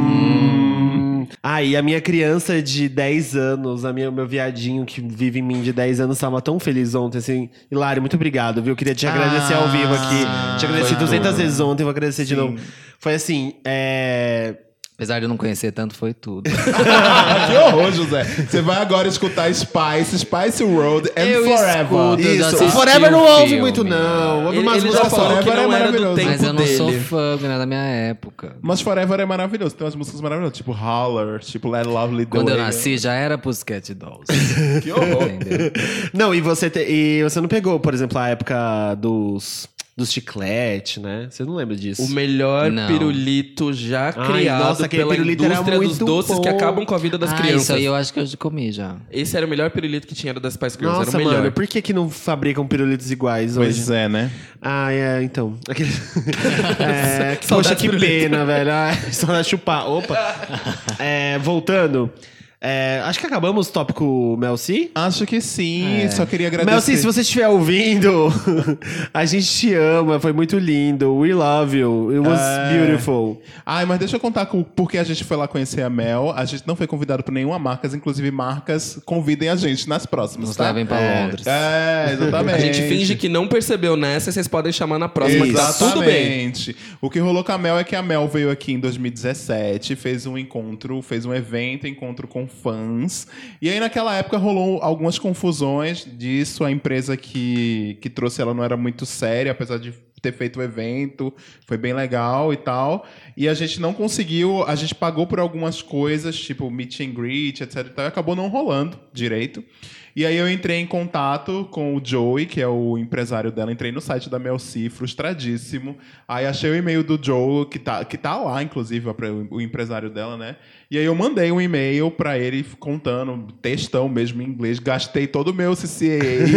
Hum. Ah, e a minha criança de dez anos, a minha, o meu viadinho que vive em mim de dez anos, tava tão feliz ontem, assim. Hilário, muito obrigado, viu? Queria te agradecer ao vivo aqui. Te agradeci foi duzentas tudo. vezes ontem, vou agradecer de Sim. novo. Foi assim, é... Apesar de eu não conhecer tanto, foi tudo. Que horror, José. Você vai agora escutar Spice, Spice World and Eu Forever. escuto. Eu já Isso, o assisti Forever o não ouve filme. muito, não. Ouve Ele, umas ele já músicas falou só. que Forever não é era do maravilhoso. tempo Mas eu não dele. sou fã, não é da minha época. Mas Forever é maravilhoso. Tem umas músicas maravilhosas, tipo Holler, tipo Let Lovely Do Quando eu It. nasci, já era Pussycat Dolls. Que horror. Entendeu? Não, e você, te- e você não pegou, por exemplo, a época dos, dos chiclete, né? Você não lembra disso? O melhor Não. pirulito já Ai, criado nossa, aquele pela pirulito era indústria dos muito doces que bom. acabam com a vida das ah, crianças. isso aí eu acho que eu já comi já. Esse era o melhor pirulito que tinha era das Spice Girls. Nossa, era o melhor. mano, por que, que não fabricam pirulitos iguais hoje? Pois é, né? Ah, é, então. Aquele... é, poxa, Saudades que pirulito. pena, velho. Ai, só na chupar. Opa. É, voltando. É, acho que acabamos o tópico Mel C. Acho que sim. Só queria agradecer. Mel C, se você estiver ouvindo, a gente te ama. Foi muito lindo. We love you. It was É. beautiful. Ai, mas deixa eu contar com, porque a gente foi lá conhecer a Mel. A gente não foi convidado por nenhuma marca. Inclusive, marcas convidem a gente nas próximas, Nos tá? levem pra Londres. É, exatamente. A gente finge que não percebeu nessa e vocês podem chamar na próxima, que tá tudo bem. Exatamente. O que rolou com a Mel é que a Mel veio aqui em dois mil e dezessete, fez um encontro, fez um evento, encontro com fãs. E aí, naquela época, rolou algumas confusões disso. A empresa que, que trouxe ela não era muito séria, apesar de ter feito o evento. Foi bem legal e tal. E a gente não conseguiu... A gente pagou por algumas coisas, tipo meet and greet, etc e tal, e acabou não rolando direito. E aí eu entrei em contato com o Joey, que é o empresário dela. Entrei no site da Mel C, frustradíssimo. Aí achei o e-mail do Joe, que tá, que tá lá, inclusive, o empresário dela, né? E aí eu mandei um e-mail pra ele contando, textão mesmo em inglês. Gastei todo o meu C C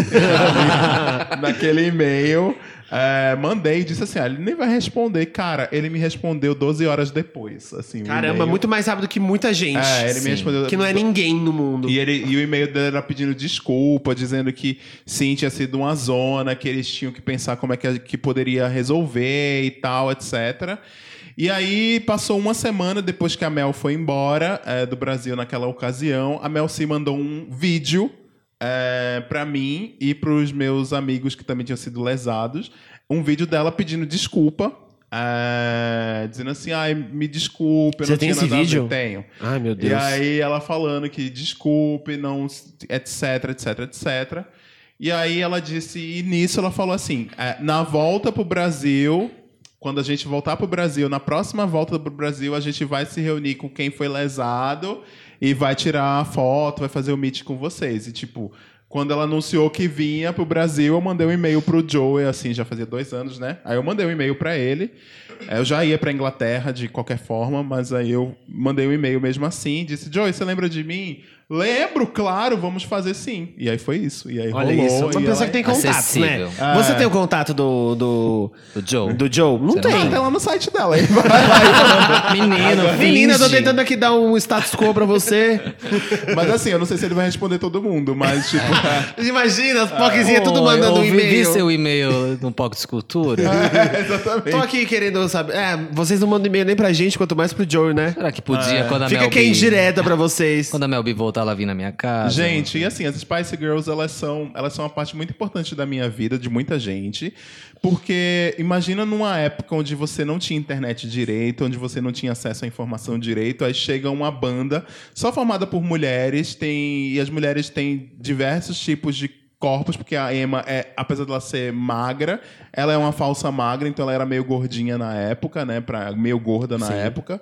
A naquele e-mail. É, mandei e disse assim, ah, ele nem vai responder. Cara, ele me respondeu doze horas depois. Assim, o Caramba, e-mail. muito mais rápido que muita gente. É, ele Sim. me respondeu... Que não é ninguém no mundo. E, ele, e o e-mail dele era pedindo desculpa, dizendo que sim, tinha sido uma zona, que eles tinham que pensar como é que, que poderia resolver e tal, etcétera. E aí, passou uma semana depois que a Mel foi embora é, do Brasil naquela ocasião, a Mel C mandou um vídeo é, pra mim e pros meus amigos que também tinham sido lesados, um vídeo dela pedindo desculpa É, dizendo assim, ai, me desculpe, eu Você não tem tinha esse nada a ver." vídeo? Tenho. Ai, meu Deus. E aí ela falando que desculpe, não, etc, etc, etcétera. E aí ela disse, e nisso ela falou assim, é, na volta pro Brasil, quando a gente voltar pro Brasil, na próxima volta pro Brasil, a gente vai se reunir com quem foi lesado e vai tirar a foto, vai fazer o meet com vocês. E tipo, quando ela anunciou que vinha pro Brasil, eu mandei um e-mail pro Joey, assim, já fazia dois anos, né? Aí eu mandei um e-mail pra ele. Eu já ia pra Inglaterra de qualquer forma, mas aí eu mandei um e-mail mesmo assim. Disse, Joey, você lembra de mim? Lembro, claro, vamos fazer sim. E aí foi isso. E aí Olha rolou. isso, uma e pessoa ela- que tem contatos, Acessível. né? Você tem o contato do... Do, Do Joe. do Joe? Não Você tem. não Ah, tá lá no site dela. Aí vai lá Menino, Menina, eu tô finge. tentando aqui dar um status quo pra você. e- Mas assim, eu não sei se ele vai responder todo mundo, mas tipo... Imagina, as poquezinhas tudo Pô, mandando eu um vi, e-mail. vi seu e-mail no Palco de Escultura. exatamente. Tô aqui querendo saber. É, vocês não mandam e-mail nem pra gente, quanto mais pro Joe, né? Será que podia, quando a Fica Mel aqui em B... direta pra vocês. Quando a Mel B voltar, ela vir na minha casa? Gente, e assim, as Spice Girls, elas são, elas são uma parte muito importante da minha vida, de muita gente, porque imagina numa época onde você não tinha internet direito, onde você não tinha acesso à informação direito, aí chega uma banda só formada por mulheres, tem, e as mulheres têm diversos tipos de corpos, porque a Emma, é, apesar dela ser magra, ela é uma falsa magra, então ela era meio gordinha na época, né, pra, meio gorda na época.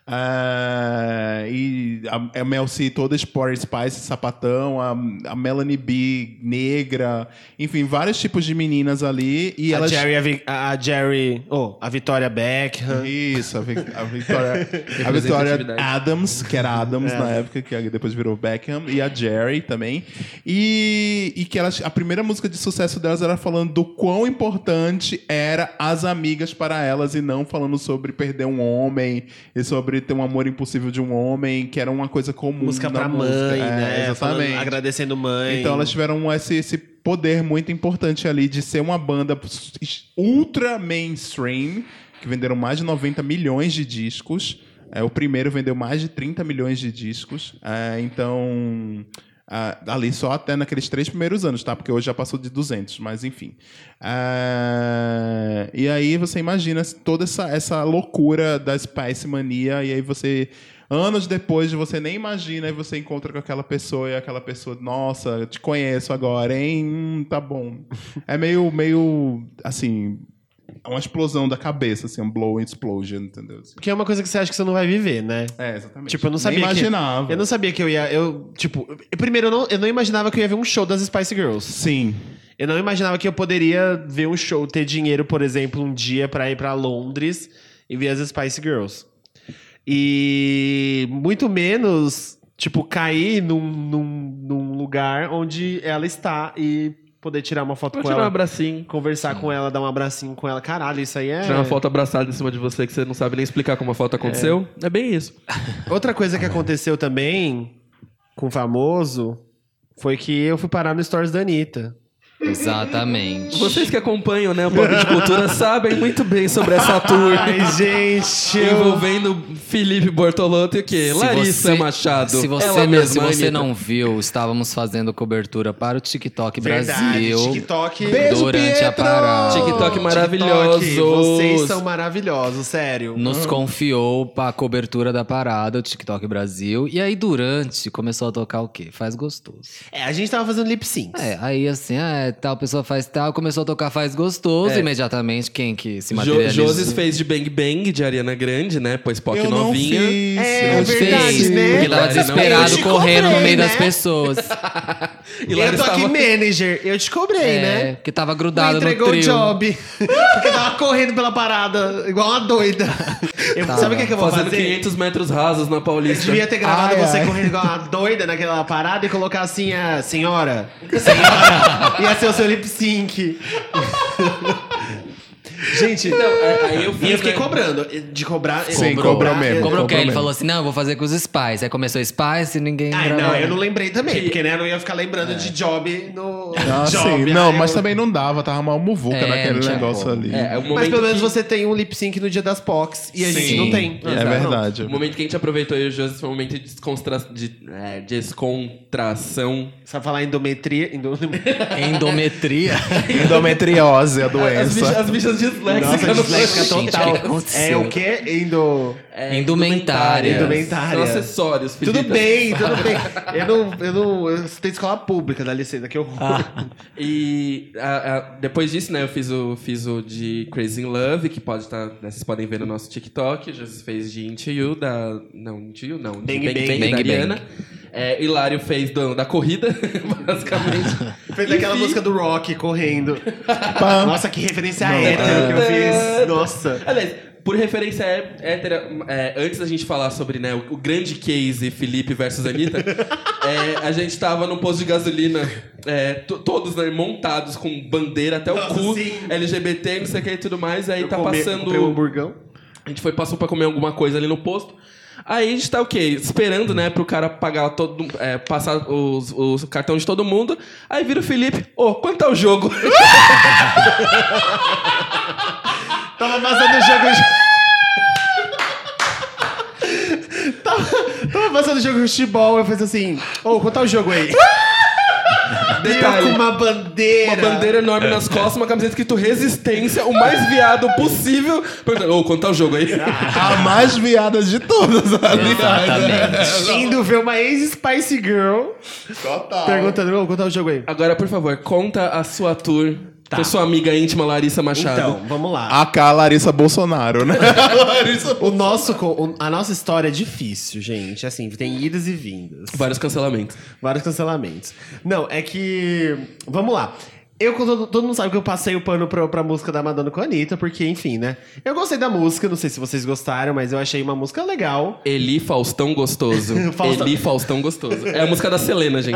Ah, e a, a Mel C toda Sporty Spice, sapatão, a, a Melanie B negra, enfim, vários tipos de meninas ali. E A elas... Jerry, a, Vi- a Jerry, oh, a Vitória Beckham. Isso, a, Vi- a Victoria, a Victoria Representatividade. Adams, que era Adams na época, que depois virou Beckham, e a Jerry também. E, e que elas, a primeira música de sucesso delas era falando do quão importante era as amigas para elas, e não falando sobre perder um homem, e sobre ter um amor impossível de um homem, que era uma coisa comum. Música na pra música. mãe, É, né? Exatamente. Falando- agradecendo mãe. Então elas tiveram esse, esse poder muito importante ali de ser uma banda ultra mainstream, que venderam mais de noventa milhões de discos. É, o primeiro vendeu mais de trinta milhões de discos. É, então, ah, ali só até naqueles três primeiros anos, tá? Porque hoje já passou de duzentos, mas enfim. Ah, e aí você imagina toda essa, essa loucura da Spice Mania, e aí você... Anos depois de você nem imagina, e você encontra com aquela pessoa, e aquela pessoa, nossa, eu te conheço agora, hein? Hum, tá bom. É meio, meio, assim, uma explosão da cabeça, assim, um blow explosion, entendeu? Assim. Porque é uma coisa que você acha que você não vai viver, né? É, exatamente. Tipo, eu não sabia nem que... imaginava. Eu não sabia que eu ia... Eu, tipo, primeiro, eu não, eu não imaginava que eu ia ver um show das Spice Girls. Sim. Eu não imaginava que eu poderia ver um show, ter dinheiro, por exemplo, um dia pra ir pra Londres e ver as Spice Girls. E muito menos, tipo, cair num, num, num lugar onde ela está e poder tirar uma foto Vou com tirar um ela, abracinho. conversar com ela, dar um abracinho com ela. Caralho, isso aí é... Tirar uma foto abraçada em cima de você que você não sabe nem explicar como a foto aconteceu. É, bem isso. Outra coisa que aconteceu também com o famoso foi que eu fui parar no Stories da Anitta. Exatamente. Vocês que acompanham, né, o Pop de Cultura sabem muito bem sobre essa tour. Ai, gente... eu- Envolvendo Felipe Bortolotto e o quê? Se Larissa você- Machado. Se você, Ela não, mesma, se você Anitta. não viu, estávamos fazendo cobertura para o TikTok Verdade, Brasil TikTok... Beijo, durante a Pietro! parada. TikTok maravilhoso. TikTok, vocês são maravilhosos, sério. Nos confiou para a cobertura da parada, o TikTok Brasil. E aí, durante, começou a tocar o quê? Faz gostoso. É, a gente tava fazendo lip sync. É, aí assim, ah, tal pessoa faz tal, começou a tocar Faz Gostoso, É. imediatamente quem que se Jo materializou? Joses fez de Bang Bang, de Ariana Grande, né? Pois Spock Eu não novinha. fiz. É, Não verdade, fez, né? porque tava Não, desesperado eu te correndo no cobrei, meio né? das pessoas. E Eu Larissa tô aqui tava- manager, eu te cobrei, É, né? porque tava Não grudado no entregou o trio. job. Porque tava correndo pela parada, igual uma doida. Eu- Tava. sabe o que, que eu vou Fazendo fazer? quinhentos metros rasos na Eu Paulista. devia ter gravado Ai, você ai. correndo igual uma doida naquela parada e colocar assim, a senhora. Senhora. Ia ser o seu lip sync. Gente, Então, é, aí eu e fiz, eu fiquei né? cobrando. De cobrar. Sim, cobrou. cobrou mesmo. Cobrou Cobrou que ele mesmo. falou assim, não, eu vou fazer com os Spice. Aí começou Spice e ninguém Ai, gravou. não, eu não lembrei também, Que- porque né, eu não ia ficar lembrando de job no. Ah, job. sim. Não, Aí mas eu- também não dava, tava uma muvuca É, naquele não tinha negócio como. ali. É, é o Mas momento pelo menos que- você tem um lip sync no dia das P O Cs e a gente Sim. não tem. É Exato. verdade. O momento que a gente aproveitou aí, o José, foi um momento de, desconstra... de é, descontração. Sabe falar endometria? Endo... Endometria. Endometriose, a As doença. bichas, as bichas disléxica. Nossa, no disléxica Brasil. total. Gente, o que aconteceu? É o quê? Indo... É, Indumentária. Indumentária. São acessórios, Tudo Felipe. bem, tudo bem. Eu não... Eu não... Eu tenho escola pública, dá licença, que horror. Ah. E a- a- depois disso, né, eu fiz o, fiz o de Crazy in Love, que pode estar, né, vocês podem ver no nosso TikTok. Já fez de Into You, da... Não, Into You não. De Bang Bang Bang. Bang, da Bang Ariana. Bang. É, Hilário fez do- da corrida, basicamente. Fez aquela Enfim. música do Rock, correndo. Pam. Nossa, que referência Não, hétero que eu fiz. Nossa. Aliás, por referência é- hétera, é, antes da gente falar sobre, né, o, o grande case Felipe versus Anitta, é, a gente tava num posto de gasolina, é, to- todos, né, montados com bandeira até o Nossa, cu, sim. L G B T, não sei o que e tudo mais, aí Eu tá comi- passando... comprei um hamburgão. A gente foi, passou pra comer alguma coisa ali no posto. Aí a gente tá o quê? Esperando, né, pro cara pagar todo... É, passar os, os cartão de todo mundo. Aí vira o Felipe, ô, quanto tá o jogo? Tava passando o jogo... tava, tava passando o jogo de futebol, eu fiz assim... Ô, quanto tá o jogo aí? Detalhe. Eu com uma bandeira. Uma bandeira enorme nas costas, uma camiseta escrito resistência, o mais viado possível. Perguntando, ô, quanto tá o jogo aí? A mais viada de todas, aliás. Exatamente. Indo ver uma ex-Spice Girl. Total. Perguntando, ô, quanto tá o jogo aí? Agora, por favor, conta a sua tour com sua amiga íntima Larissa Machado. Então, vamos lá. A K Larissa Bolsonaro, né? Larissa O nosso, co- o- a nossa história é difícil, gente. Assim, tem idas e vindas. Vários cancelamentos. Vários cancelamentos. Não, é que... Vamos lá. Eu, todo, todo mundo sabe que eu passei o pano pra, pra música da Madonna com a Anitta, porque, enfim, né? Eu gostei da música, não sei se vocês gostaram, mas eu achei uma música legal. Eli Faustão Gostoso. Faustão. Eli Faustão Gostoso. É a música da Selena, gente.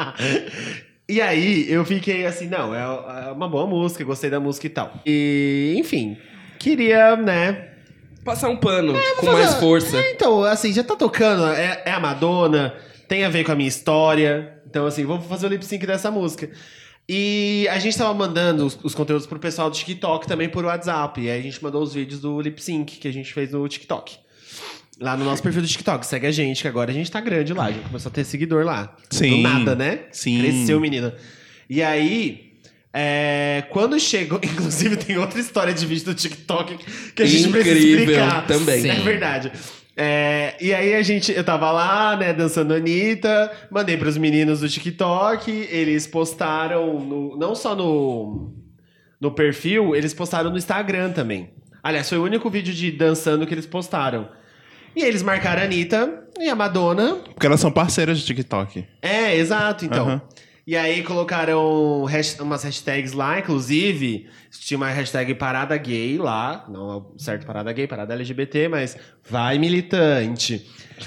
E aí, eu fiquei assim, não, é é uma boa música, gostei da música e tal. E, enfim, queria, né... Passar um pano com fazer- mais força. É, então, assim, já tá tocando, é, é a Madonna, tem a ver com a minha história. Então, assim, vou fazer o lip sync dessa música. E a gente tava mandando os, os conteúdos pro pessoal do TikTok também por WhatsApp. E aí a gente mandou os vídeos do lip sync que a gente fez no TikTok. Lá no nosso perfil do TikTok. Segue a gente, que agora a gente tá grande lá. A gente começou a ter seguidor lá. Sim. Do nada, né? Sim. Cresceu, menina. E aí... é, quando chegou... Inclusive, tem outra história de vídeo do TikTok que a gente precisa Incrível explicar. também. É Sim. verdade. É, e aí a gente... Eu tava lá, né, dançando Anitta. Mandei pros meninos do TikTok. Eles postaram... No, não só no, no perfil, eles postaram no Instagram também. Aliás, foi o único vídeo de dançando que eles postaram. E eles marcaram a Anitta e a Madonna. Porque elas são parceiras de TikTok. É, exato, então. Aham. E aí colocaram hash- umas hashtags lá, inclusive, tinha uma hashtag parada gay lá, não certo parada gay, parada L G B T, mas vai militante.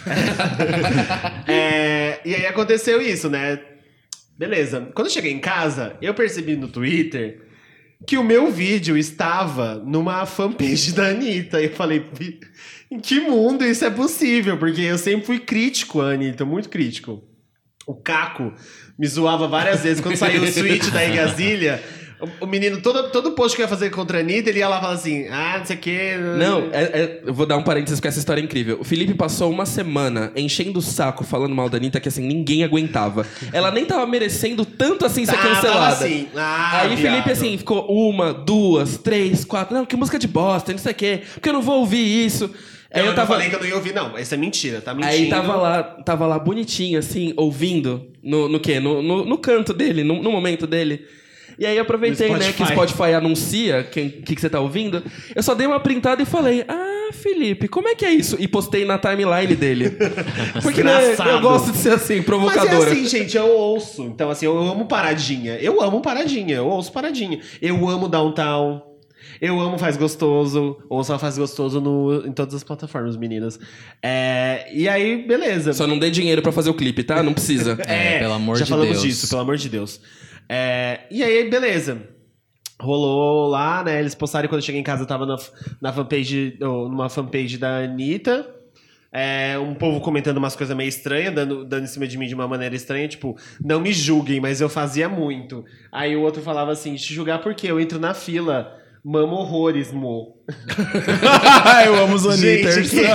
É, e aí aconteceu isso, né? Beleza. Quando eu cheguei em casa, eu percebi no Twitter que o meu vídeo estava numa fanpage da Anitta. E eu falei, "Vi- em que mundo isso é possível? Porque eu sempre fui crítico à Anitta, muito crítico. O Caco me zoava várias vezes. Quando saiu o suíte da Igazilha, o, o menino, todo, todo post que eu ia fazer contra a Anitta, ele ia lá e falava assim, ah, não sei o quê. Não, é- é- eu vou dar um parênteses porque essa história é incrível. O Felipe passou uma semana enchendo o saco falando mal da Anitta que assim, ninguém aguentava. Ela nem tava merecendo tanto assim ser Tava cancelada. assim, ah, Aí o Felipe viado. assim, ficou uma, duas, três, quatro. Não, que música de bosta, não sei o quê. Porque eu não vou ouvir isso. Aí Eu, eu não tava. falei que eu não ia ouvir, não. Isso é mentira, tá mentindo. Aí tava lá, tava lá bonitinho, assim, ouvindo. No, no quê? No, no, no canto dele, no, no momento dele. E aí eu aproveitei, No né, que o Spotify. Spotify anuncia o que, que, que você tá ouvindo. Eu só dei uma printada e falei, ah, Felipe, como é que é isso? E postei na timeline dele. Porque, né, Desgraçado. eu gosto de ser assim, Mas provocadora. é assim, gente, eu ouço. Então, assim, eu amo paradinha. Eu amo paradinha, eu ouço paradinha. Eu amo Downtown. Eu amo Faz Gostoso. Ouço a Faz Gostoso no, em todas as plataformas, meninas. É, e aí, beleza. Só não dê dinheiro pra fazer o clipe, tá? Não precisa. É, pelo amor já de falamos Deus. disso, pelo amor de Deus. É, e aí, beleza. Rolou lá, né? Eles postaram quando eu cheguei em casa, eu tava na, na fanpage, ou numa fanpage da Anitta. É, um povo comentando umas coisas meio estranhas, dando, dando em cima de mim de uma maneira estranha, tipo, não me julguem, mas eu fazia muito. Aí o outro falava assim, te julgar por quê? Eu entro na fila, mamo horrores, mo. Eu amo os Anitters. Gente,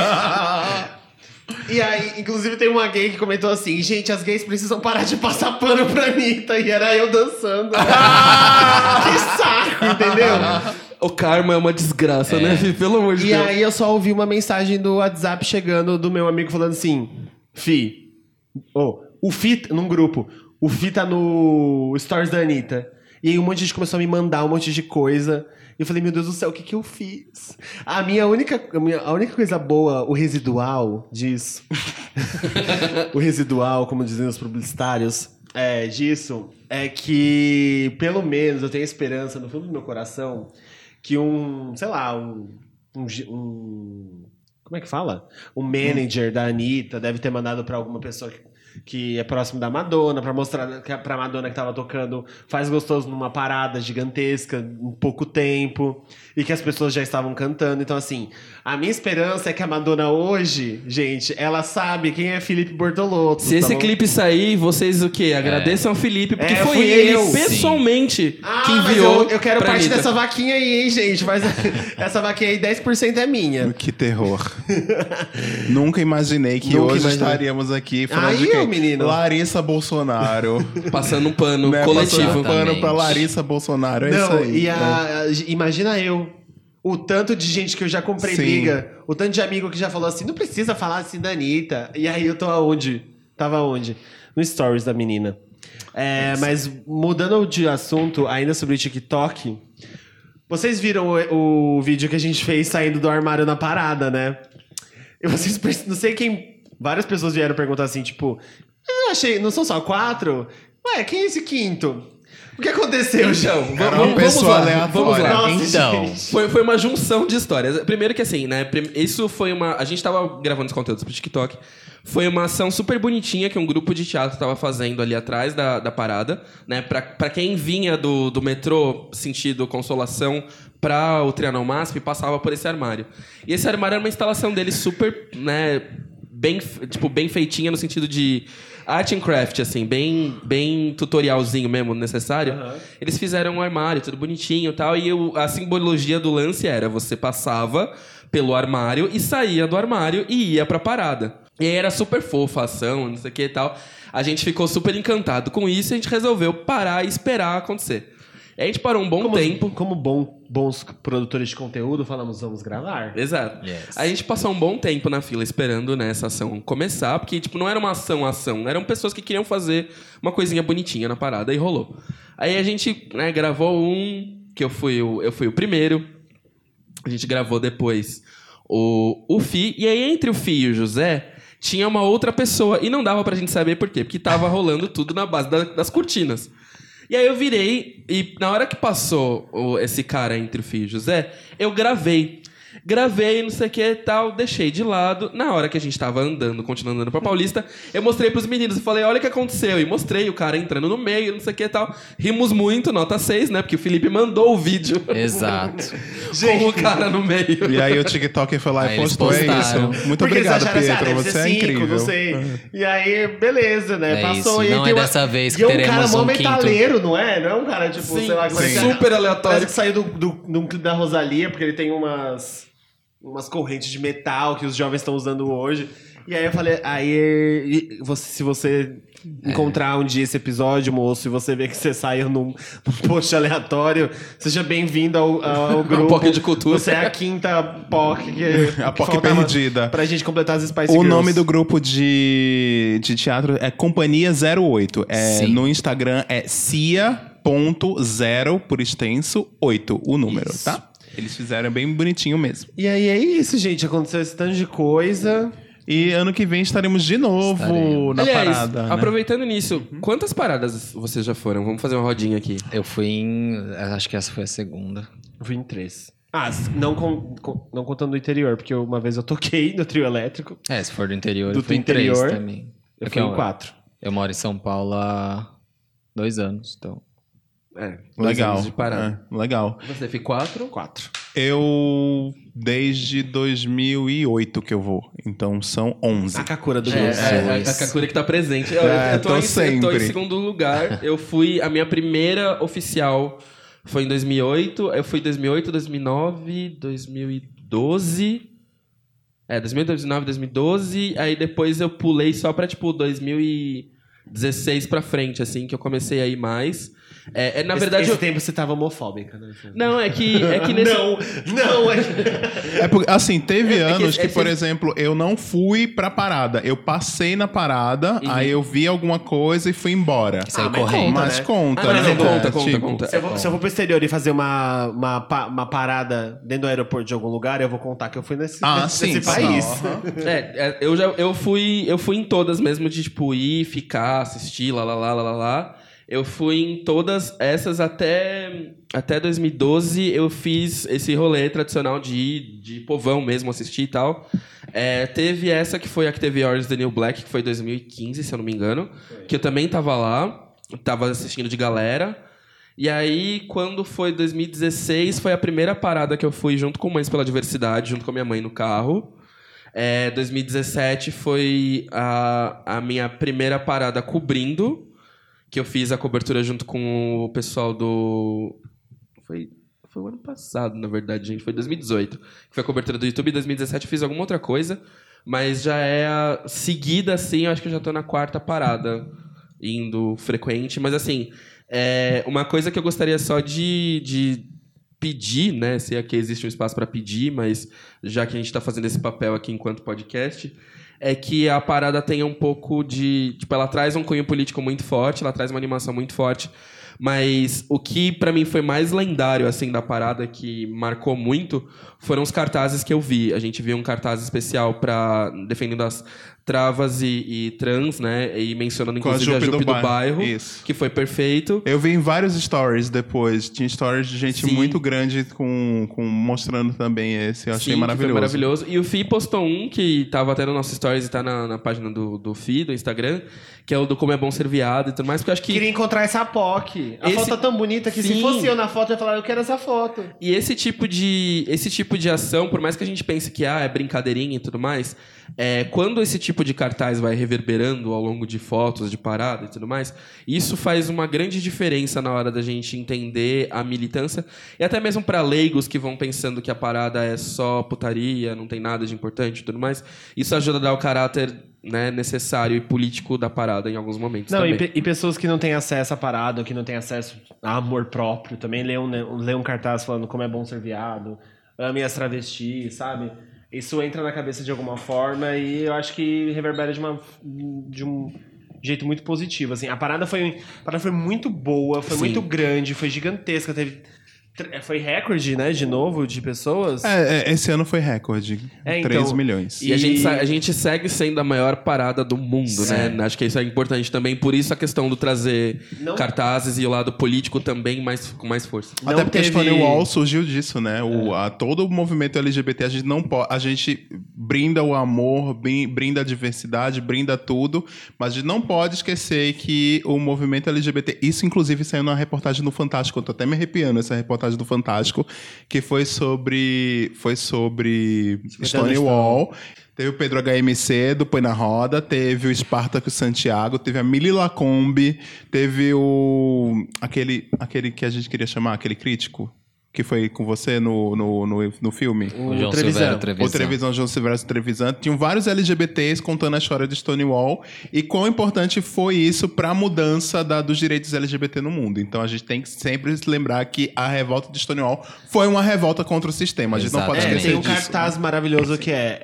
E aí, inclusive, tem uma gay que comentou assim, gente, as gays precisam parar de passar pano pra Anitta. E era eu dançando. Que saco, entendeu? O karma é uma desgraça, é. né, Fih? Pelo amor de e Deus. E aí eu só ouvi uma mensagem do WhatsApp chegando do meu amigo falando assim, Fih, oh, o Fih, num grupo, o Fih tá no Stories da Anitta. E aí um monte de gente começou a me mandar um monte de coisa. E eu falei, meu Deus do céu, o que que eu fiz? A minha única, a minha, a única coisa boa, o residual disso, o residual, como dizem os publicitários, é, disso, é que, pelo menos, eu tenho esperança, no fundo do meu coração, que um, sei lá, um... um, um como é que fala? Um manager hum. da Anitta deve ter mandado pra alguma pessoa que, que é próximo da Madonna, pra mostrar que pra Madonna que tava tocando Faz Gostoso numa parada gigantesca, em pouco tempo, e que as pessoas já estavam cantando. Então, assim, a minha esperança é que a Madonna hoje, gente, ela sabe quem é Felipe Bortolotto. Se esse tá clipe sair, vocês o quê? Agradeçam ao é. Felipe, porque é, foi ele eu. pessoalmente ah, que enviou. Eu, eu quero parte Anitta. dessa vaquinha aí, hein, gente. Mas essa vaquinha aí, dez por cento é minha. Que terror. Nunca imaginei que Nunca hoje imaginei. estaríamos aqui falando aí, de quem? menino. Larissa Bolsonaro. Passando um pano né? coletivo. Passando um pano pra Larissa Bolsonaro. É Não, isso aí. E a, né? Imagina eu. O tanto de gente que eu já comprei Sim. briga. O tanto de amigo que já falou assim, não precisa falar assim da Anitta. E aí eu tô aonde? Tava onde? No stories da menina. É, mas mudando de assunto, ainda sobre o TikTok, vocês viram o, o vídeo que a gente fez saindo do armário na parada, né? E vocês, não sei quem... Várias pessoas vieram perguntar assim, tipo... Eu achei, não são só quatro? Ué, quem é esse quinto? O que aconteceu, Então, vamos, Era uma vamos, pessoa vamos lá, aleatória. vamos lá. Nossa, Então, gente. Foi, foi uma junção de histórias. Primeiro que assim, né? Isso foi uma... A gente tava gravando os conteúdos pro TikTok. Foi uma ação super bonitinha que um grupo de teatro tava fazendo ali atrás da, da parada, né? Pra, pra quem vinha do, do metrô sentido Consolação pra o Trianon M A S P, passava por esse armário. E esse armário era uma instalação dele super, né? Bem, tipo, bem feitinha no sentido de... Art and craft, assim, bem, bem tutorialzinho mesmo, necessário. Uhum. Eles fizeram um armário, tudo bonitinho e tal. E eu, a simbologia do lance era... Você passava pelo armário e saía do armário e ia pra parada. E aí era super fofa a ação, não sei o que e tal. A gente ficou super encantado com isso e a gente resolveu parar e esperar acontecer. E a gente parou um bom como, tempo. Como bom, bons produtores de conteúdo, falamos, vamos gravar. Exato. Yes. A gente passou um bom tempo na fila esperando, né, essa ação começar, porque tipo, não era uma ação, ação. Eram pessoas que queriam fazer uma coisinha bonitinha na parada, e rolou. Aí a gente, né, gravou um, que eu fui o, eu fui o primeiro. A gente gravou depois o, o Fih, e aí entre o Fih e o José... Tinha uma outra pessoa, e não dava pra gente saber por quê. Porque tava rolando tudo na base da, das cortinas. E aí eu virei, e na hora que passou o, esse cara entre o Fih e o José, eu gravei. Gravei, não sei o que e tal, deixei de lado. Na hora que a gente tava andando, continuando andando pra Paulista, eu mostrei pros meninos e falei, olha o que aconteceu. E mostrei o cara entrando no meio, não sei o que e tal. Rimos muito, nota seis, né? Porque o Felipe mandou o vídeo. Exato. Com o cara no meio. E aí o TikTok foi lá Aí e eles postou, é postaram. isso. Muito Porque obrigado, eles acharam assim, ah, Pietro. deve Você ser é cinco, incrível. não sei. E aí, beleza, né? É Passou. isso, E não tem é uma... dessa vez que e é um teremos cara mó um quinto. metaleiro, não é? Não é um cara, tipo, Sim, sei lá... sim. Parece, Super aleatório. Parece que saiu do, do, do, do da Rosalia, porque ele tem umas... umas correntes de metal que os jovens estão usando hoje. E aí eu falei, aí você, se você é. encontrar um dia esse episódio, moço, e você ver que você saiu num, num post aleatório, seja bem-vindo ao, ao grupo. P O C de cultura. Você é a quinta P O C que, A que P O C perdida. Pra gente completar as Spice O Girls. nome do grupo de, de teatro é Companhia zero oito. É, Sim. no Instagram é cia ponto zero, por extenso, oito, o número, Isso. tá? Eles fizeram bem bonitinho mesmo. E aí é isso, gente. Aconteceu esse tanto de coisa. E ano que vem estaremos de novo Estaremos. na Aliás, parada. né? aproveitando nisso, quantas paradas vocês já foram? Vamos fazer uma rodinha aqui. Eu fui em... Acho que essa foi a segunda. Eu fui em três. Ah, não, com, com- não contando o interior, porque uma vez eu toquei no trio elétrico. É, se for do interior, Do eu fui em interior, três também. Eu Porque fui em quatro. Eu moro em São Paulo há dois anos, então... É, dois Legal. anos de parada. É, legal. Você fez quatro? Quatro. Eu, desde dois mil e oito que eu vou. Então, são onze. A Kakura do É, Deus. é, a, a Kakura que tá presente. Eu, É, eu, tô tô em, eu tô sempre. em segundo lugar. Eu fui... A minha primeira oficial foi em dois mil e oito. Eu fui em dois mil e oito, dois mil e nove, dois mil e doze... É, dois mil e nove, dois mil e doze. Aí depois eu pulei só pra, tipo, dois mil e dezesseis pra frente, assim, que eu comecei a ir mais. É, é, na esse, verdade, esse eu... tempo você tava homofóbica, né? Não, é que, é que nesse... Não, não. É que... É porque, assim, teve É, é que anos esse- que, esse- por exemplo, eu não fui pra parada. Eu passei na parada, aí eu vi alguma coisa e fui embora. Saiu Ah, mas correndo. conta, Mas né? conta, Ah, não, né? não, conta, É, conta, tipo, conta. Se eu, vou, se eu vou pro exterior e fazer uma, uma, pa- uma parada dentro do aeroporto de algum lugar, eu vou contar que eu fui nesse, Ah, nesse, sim, nesse sim. país. Aham. É, é, eu já eu fui, eu fui em todas mesmo, de tipo, ir, ficar, assistir, lá, lá, lá, lá, lá, lá. Eu fui em todas essas até, até dois mil e doze. Eu fiz esse rolê tradicional de ir, de povão mesmo, assistir e tal. É, teve essa que foi a que teve Orange is the New Black, que foi dois mil e quinze, se eu não me engano. Que eu também tava lá, tava assistindo de galera. E aí, quando foi dois mil e dezesseis, foi a primeira parada que eu fui junto com Mães pela Diversidade, junto com a minha mãe no carro. É, dois mil e dezessete foi a, a minha primeira parada cobrindo, que eu fiz a cobertura junto com o pessoal do... Foi, foi o ano passado, na verdade, gente. Foi dois mil e dezoito. Que foi a cobertura do YouTube. Em dois mil e dezessete eu fiz alguma outra coisa. Mas já é a seguida, assim, eu acho que eu já tô na quarta parada. Indo frequente. Mas, assim, é uma coisa que eu gostaria só de... de pedir, né? Se aqui existe um espaço para pedir, mas já que a gente está fazendo esse papel aqui enquanto podcast, é que a parada tenha um pouco de... Tipo, ela traz um cunho político muito forte, ela traz uma animação muito forte, mas o que para mim foi mais lendário, assim, da parada, que marcou muito, foram os cartazes que eu vi. A gente viu um cartaz especial para defendendo as travas e, e trans, né? E mencionando, Com a inclusive, a Jupe Jupe do do, bairro. bairro, Isso. que foi perfeito. Eu vi em vários stories depois. Tinha stories de gente Sim. muito grande com, com, mostrando também esse. Eu achei Sim, maravilhoso. Que foi maravilhoso. E o Fi postou um que tava até no nosso stories e tá na, na página do, do Fi, do Instagram, que é o do Como é Bom Ser Viado e tudo mais, porque eu acho que... Queria encontrar essa P O C. A Esse- foto tá tão bonita que Sim. se fosse eu na foto, eu ia falar, eu quero essa foto. E esse tipo de, esse tipo de ação, por mais que a gente pense que ah, é brincadeirinha e tudo mais, é, quando esse tipo de cartaz vai reverberando ao longo de fotos, de parada e tudo mais, isso faz uma grande diferença na hora da gente entender a militância, e até mesmo para leigos que vão pensando que a parada é só putaria, não tem nada de importante e tudo mais, isso ajuda a dar o caráter, né, necessário e político da parada em alguns momentos Não, também. e, pe- e pessoas que não têm acesso à parada, ou que não têm acesso a amor próprio, também lê um, né, lê um cartaz falando como é bom ser viado, ame as travestis, sabe? Isso entra na cabeça de alguma forma e eu acho que reverbera de, uma, de um jeito muito positivo. Assim. A parada foi, a parada foi muito boa, foi Sim. muito grande, foi gigantesca, teve... Foi recorde, né, de novo, de pessoas. É, é, esse ano foi recorde. É, três então, milhões. E, a, gente, sa- a gente segue sendo a maior parada do mundo, né? Acho que isso é importante também. Por isso a questão do trazer Não- cartazes e o lado político também mais, com mais força. Até Não porque teve- a Stonewall surgiu disso, né? O, a, todo o movimento L G B T, a gente não pode. A gente brinda o amor, brin- brinda a diversidade, brinda tudo, mas a gente não pode esquecer que o movimento L G B T. Isso, inclusive, saiu na reportagem do Fantástico. Eu tô até me arrepiando essa reportagem do Fantástico, que foi sobre. Foi sobre Stonewall. Teve o Pedro H M C do Põe na Roda, teve o Espartaco Santiago, teve a Mili Lacombe, teve o. Aquele, aquele que a gente queria chamar, aquele crítico, que foi com você no, no, no, no filme. O João Trevisan. Silvério Trevisan. O Trevisan, João Silvério Trevisan. Tinham vários L G B Ts contando a história de Stonewall e quão importante foi isso para a mudança da, dos direitos L G B T no mundo. Então a gente tem que sempre se lembrar que a revolta de Stonewall foi uma revolta contra o sistema. A gente não pode Exatamente. É, esquecer tem um disso. cartaz maravilhoso que é,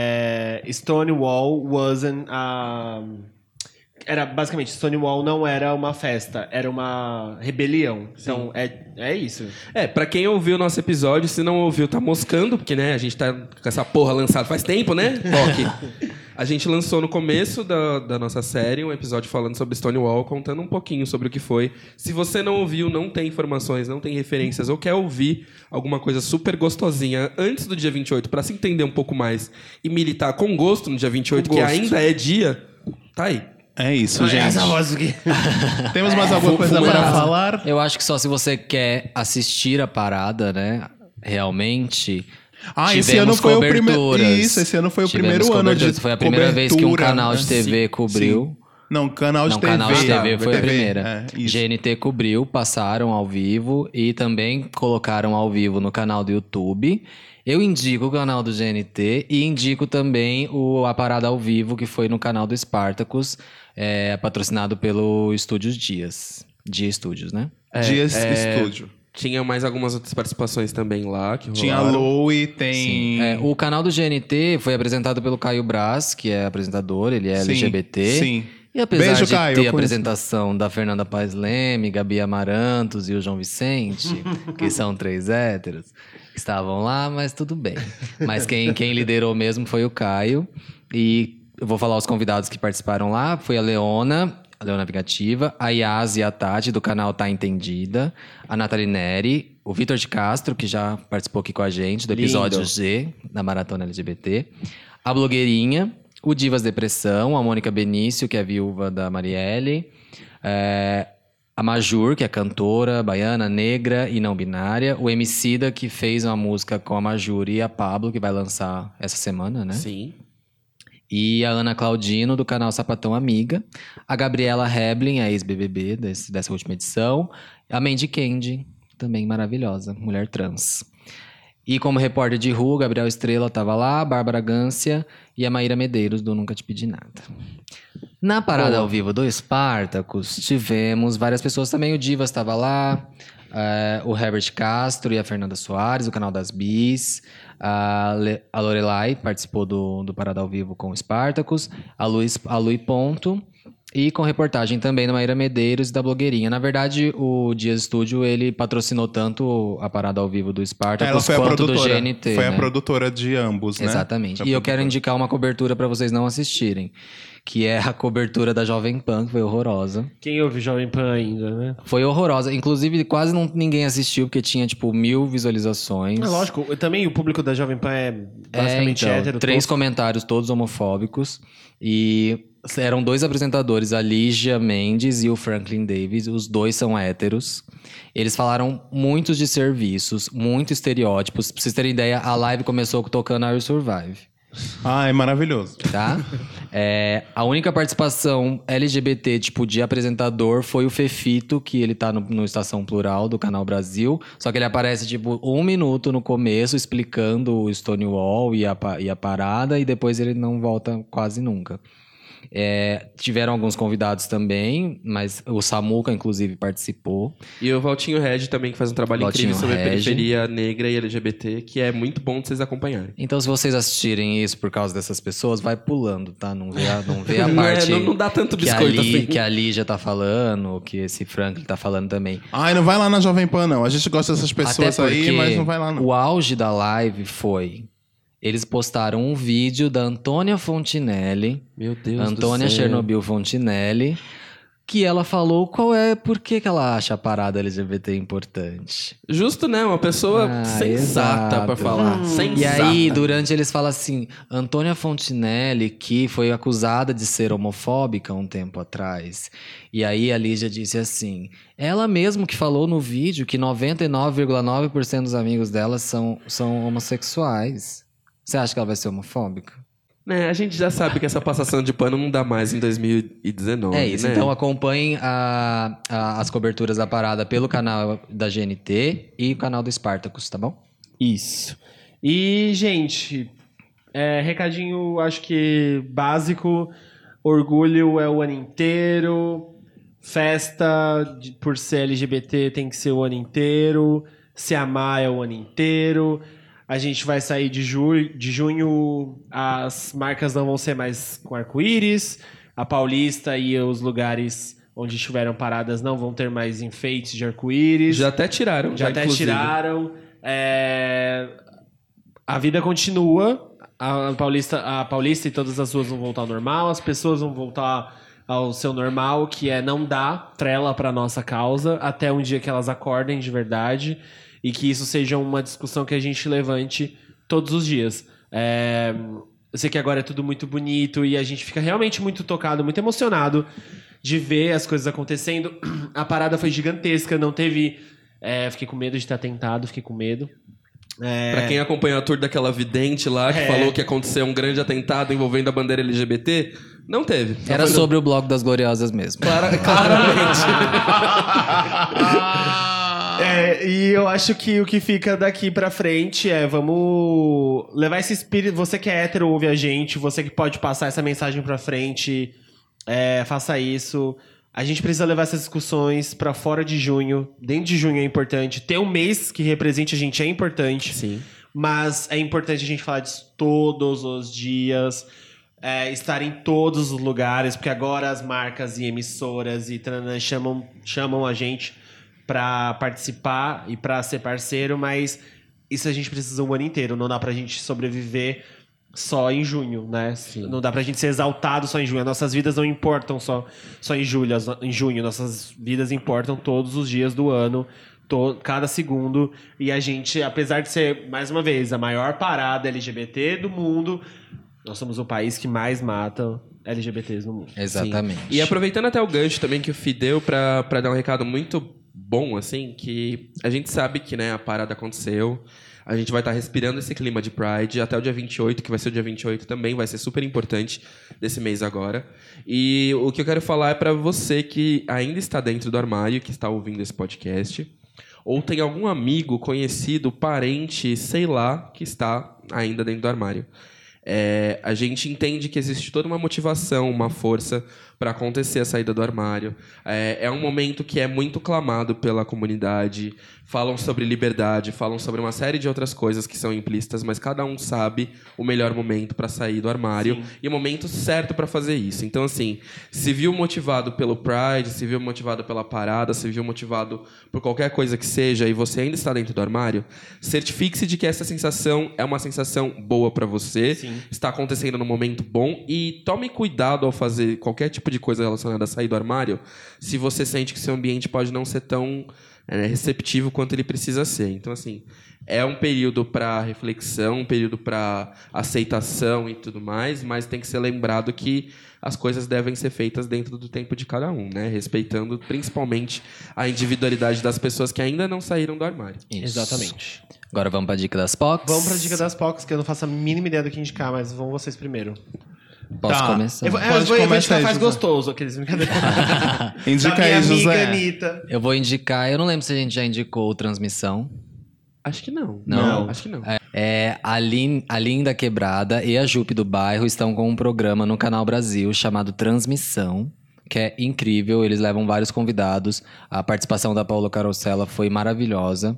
é Stonewall wasn't a... Era, basicamente, Stonewall não era uma festa, era uma rebelião. Então, é, é isso. É, pra quem ouviu o nosso episódio, se não ouviu, tá moscando, porque, né, a gente tá com essa porra lançada faz tempo, né? Rock. A gente lançou no começo da, da nossa série um episódio falando sobre Stonewall, contando um pouquinho sobre o que foi. Se você não ouviu, não tem informações, não tem referências, ou quer ouvir alguma coisa super gostosinha antes do dia vinte e oito, pra se entender um pouco mais e militar com gosto no dia vinte e oito, Com que gosto. ainda é dia, tá aí. É isso, gente. Essa voz aqui. Temos mais alguma coisa Fumar. para falar? Eu acho que só se você quer assistir a parada, né? Realmente. Ah, esse tivemos ano foi o primeiro. coberturas. Isso, esse ano foi o Tivemos primeiro ano de coberturas. Foi a primeira vez que um cobertura. canal de T V Sim, cobriu. sim. Não, canal de Não, T V. canal de T V tá, foi a primeira. É, isso. G N T cobriu, passaram ao vivo e também colocaram ao vivo no canal do YouTube. Eu indico o canal do G N T e indico também o, a parada ao vivo que foi no canal do Spartacus, é, patrocinado pelo Estúdios Dias. Dia Estúdios, né? Dias é, Estúdio. Tinha mais algumas outras participações também lá. Que Tinha a rolaram. Lowe, tem... É, o canal do G N T foi apresentado pelo Caio Braz, que é apresentador, ele é Sim, L G B T. sim. E apesar Beijo, de Caio, ter eu a conheço. apresentação da Fernanda Paes Leme, Gabi Amarantos e o João Vicente, que são três héteros, que estavam lá, mas tudo bem. Mas quem, quem liderou mesmo foi o Caio. E eu vou falar os convidados que participaram lá. Foi a Leona, a Leona Vingativa, a Yas e a Tati, do canal Tá Entendida, a Nathalie Neri, o Vitor de Castro, que já participou aqui com a gente, do episódio Lindo. G, da Maratona L G B T, a blogueirinha, o Divas Depressão, a Mônica Benício, que é a viúva da Marielle, é, a Majur, que é cantora baiana, negra e não binária, o Emicida, que fez uma música com a Majur e a Pablo, que vai lançar essa semana, né? Sim. E a Ana Claudino, do canal Sapatão Amiga. A Gabriela Heblin, a ex-B B B desse, dessa última edição. A Mandy Candy, também maravilhosa, mulher trans. E como repórter de rua, o Gabriel Estrela estava lá, a Bárbara Gância e a Maíra Medeiros, do Nunca Te Pedi Nada. Na parada ao vivo do Spartacus, tivemos várias pessoas também. O Divas estava lá, é, o Herbert Castro e a Fernanda Soares, do canal das Bis. A, Le, a Lorelai participou do, do Parada ao Vivo com o Spartacus. A Luiz, a Lui Ponto. E com reportagem também da Maíra Medeiros e da blogueirinha. Na verdade, o Dias Estúdio, ele patrocinou tanto a Parada ao Vivo do Spartacus Ela foi a quanto do produtora. G N T, Foi né? a produtora de ambos, né? Exatamente. Foi a E eu quero produtora. indicar uma cobertura para vocês não assistirem. Que é a cobertura da Jovem Pan, que foi horrorosa. Quem ouve Jovem Pan ainda, né? Foi horrorosa. Inclusive, quase não, ninguém assistiu, porque tinha, tipo, mil visualizações. É lógico, também o público da Jovem Pan é É, basicamente então, hétero. três tosco. comentários, todos homofóbicos. E eram dois apresentadores, a Lígia Mendes e o Franklin Davis. Os dois são héteros. Eles falaram muitos de serviços, muito estereótipos. Pra vocês terem ideia, a live começou tocando Are You Survive. Ah, é maravilhoso. Tá? É, a única participação L G B T, tipo, de apresentador foi o Fefito, que ele tá no, no Estação Plural do Canal Brasil. Só que ele aparece, tipo, um minuto no começo, explicando o Stonewall e a, pa- e a parada, e depois ele não volta quase nunca. É, tiveram alguns convidados também, mas o Samuca, inclusive, participou. E o Valtinho Red também, que faz um trabalho Valtinho incrível sobre a Reg. periferia negra e L G B T, que é muito bom de vocês acompanharem. Então, se vocês assistirem isso por causa dessas pessoas, vai pulando, tá? Não vê a, não vê a Não é- parte não- não dá tanto que, a biscoito Li- assim. que a Lígia tá falando, que esse Franklin tá falando também. Ai, não vai lá na Jovem Pan, não. A gente gosta dessas pessoas Até aí, porque mas não vai lá, não. o auge da live foi... Eles postaram um vídeo da Antônia Fontinelli, Meu Deus Antônia do céu. Chernobyl Fontinelli, que ela falou qual é, por que, que ela acha a parada L G B T importante. Justo, né? Uma pessoa Ah, sensata exato. pra falar. E Sensata. aí, durante eles falam assim, Antônia Fontinelli, que foi acusada de ser homofóbica um tempo atrás. E aí a Lígia disse assim, ela mesmo que falou no vídeo que noventa e nove vírgula nove por cento dos amigos dela são, são homossexuais. Você acha que ela vai ser homofóbica? Né, a gente já sabe que essa passação de pano não dá mais em dois mil e dezenove, É isso, né? então acompanhem a- a- as coberturas da parada pelo canal da G N T e o canal do Spartacus, tá bom? Isso. E, gente, é, recadinho, acho que básico. Orgulho é o ano inteiro. Festa de- por ser L G B T tem que ser o ano inteiro. Se amar é o ano inteiro. A gente vai sair de, ju de junho, as marcas não vão ser mais com arco-íris. A Paulista e os lugares onde estiveram paradas não vão ter mais enfeites de arco-íris. Já até tiraram. Já até inclusive. tiraram. É, A vida continua. A Paulista, a Paulista e todas as ruas vão voltar ao normal. As pessoas vão voltar ao seu normal, que é não dar trela para nossa causa até um dia que elas acordem de verdade. E que isso seja uma discussão que a gente levante todos os dias. É, eu sei que agora é tudo muito bonito e a gente fica realmente muito tocado, muito emocionado de ver as coisas acontecendo. A parada foi gigantesca, não teve... É, fiquei com medo de ter atentado, fiquei com medo. É, Pra quem acompanhou a tour daquela vidente lá, que É. falou que aconteceu um grande atentado envolvendo a bandeira L G B T, Não teve. Era Não sobre o Bloco das Gloriosas mesmo. Clara, claramente. É, e eu acho que o que fica daqui pra frente é vamos levar esse espírito. Você que é hétero, ouve a gente. Você que pode passar essa mensagem pra frente, é, faça isso. A gente precisa levar essas discussões pra fora de junho. Dentro de junho é importante. Ter um mês que represente a gente é importante. Sim. Mas é importante a gente falar disso todos os dias. É, estar em todos os lugares. Porque agora as marcas e emissoras e tranã, chamam, chamam a gente pra participar e pra ser parceiro, mas isso a gente precisa o ano inteiro. Não dá pra gente sobreviver só em junho, né? Sim. Não dá pra gente ser exaltado só em junho. As nossas vidas não importam só, só em julho, as- em junho. Nossas vidas importam todos os dias do ano, to- cada segundo. E a gente, apesar de ser, mais uma vez, a maior parada L G B T do mundo, nós somos o país que mais mata L G B Ts no mundo. Exatamente. Sim. E aproveitando até o gancho também que o Fih deu pra, pra dar um recado muito bom, assim, que a gente sabe que, né, a parada aconteceu. A gente vai estar respirando esse clima de Pride até o dia vinte e oito, que vai ser o dia vinte e oito também, vai ser super importante desse mês agora. E o que eu quero falar é pra você que ainda está dentro do armário, que está ouvindo esse podcast, ou tem algum amigo, conhecido, parente, sei lá, que está ainda dentro do armário. É, a gente entende que existe toda uma motivação, uma força para acontecer a saída do armário. É, é um momento que é muito clamado pela comunidade. Falam sobre liberdade, falam sobre uma série de outras coisas que são implícitas, mas cada um sabe o melhor momento para sair do armário. Sim. E o momento certo para fazer isso. Então, assim, se viu motivado pelo Pride, se viu motivado pela parada, se viu motivado por qualquer coisa que seja e você ainda está dentro do armário, certifique-se de que essa sensação é uma sensação boa para você. Sim. Está acontecendo num momento bom e tome cuidado ao fazer qualquer tipo de coisa relacionada a sair do armário se você sente que seu ambiente pode não ser tão é, receptivo quanto ele precisa ser. Então, assim, é um período para reflexão, um período para aceitação e tudo mais, mas tem que ser lembrado que as coisas devem ser feitas dentro do tempo de cada um, né? Respeitando principalmente a individualidade das pessoas que ainda não saíram do armário. Isso. Exatamente. Agora vamos pra dica das P O Cs? Vamos pra dica das P O Cs, que eu não faço a mínima ideia do que indicar, mas vão vocês primeiro. Posso Tá. começar? Eu vou, é, Pode eu vou, eu vou começar indicar aí, faz José. gostoso, aqueles brincadeiras. Indica da minha aí, José. amiga Anitta. Eu vou indicar, eu não lembro se a gente já indicou Transmissão. Acho que não. Não. Acho que não. É, a, Lin, a Linda Quebrada e a Jupe do Bairro estão com um programa no Canal Brasil chamado Transmissão, que é incrível. Eles levam vários convidados. A participação da Paula Carosella foi maravilhosa.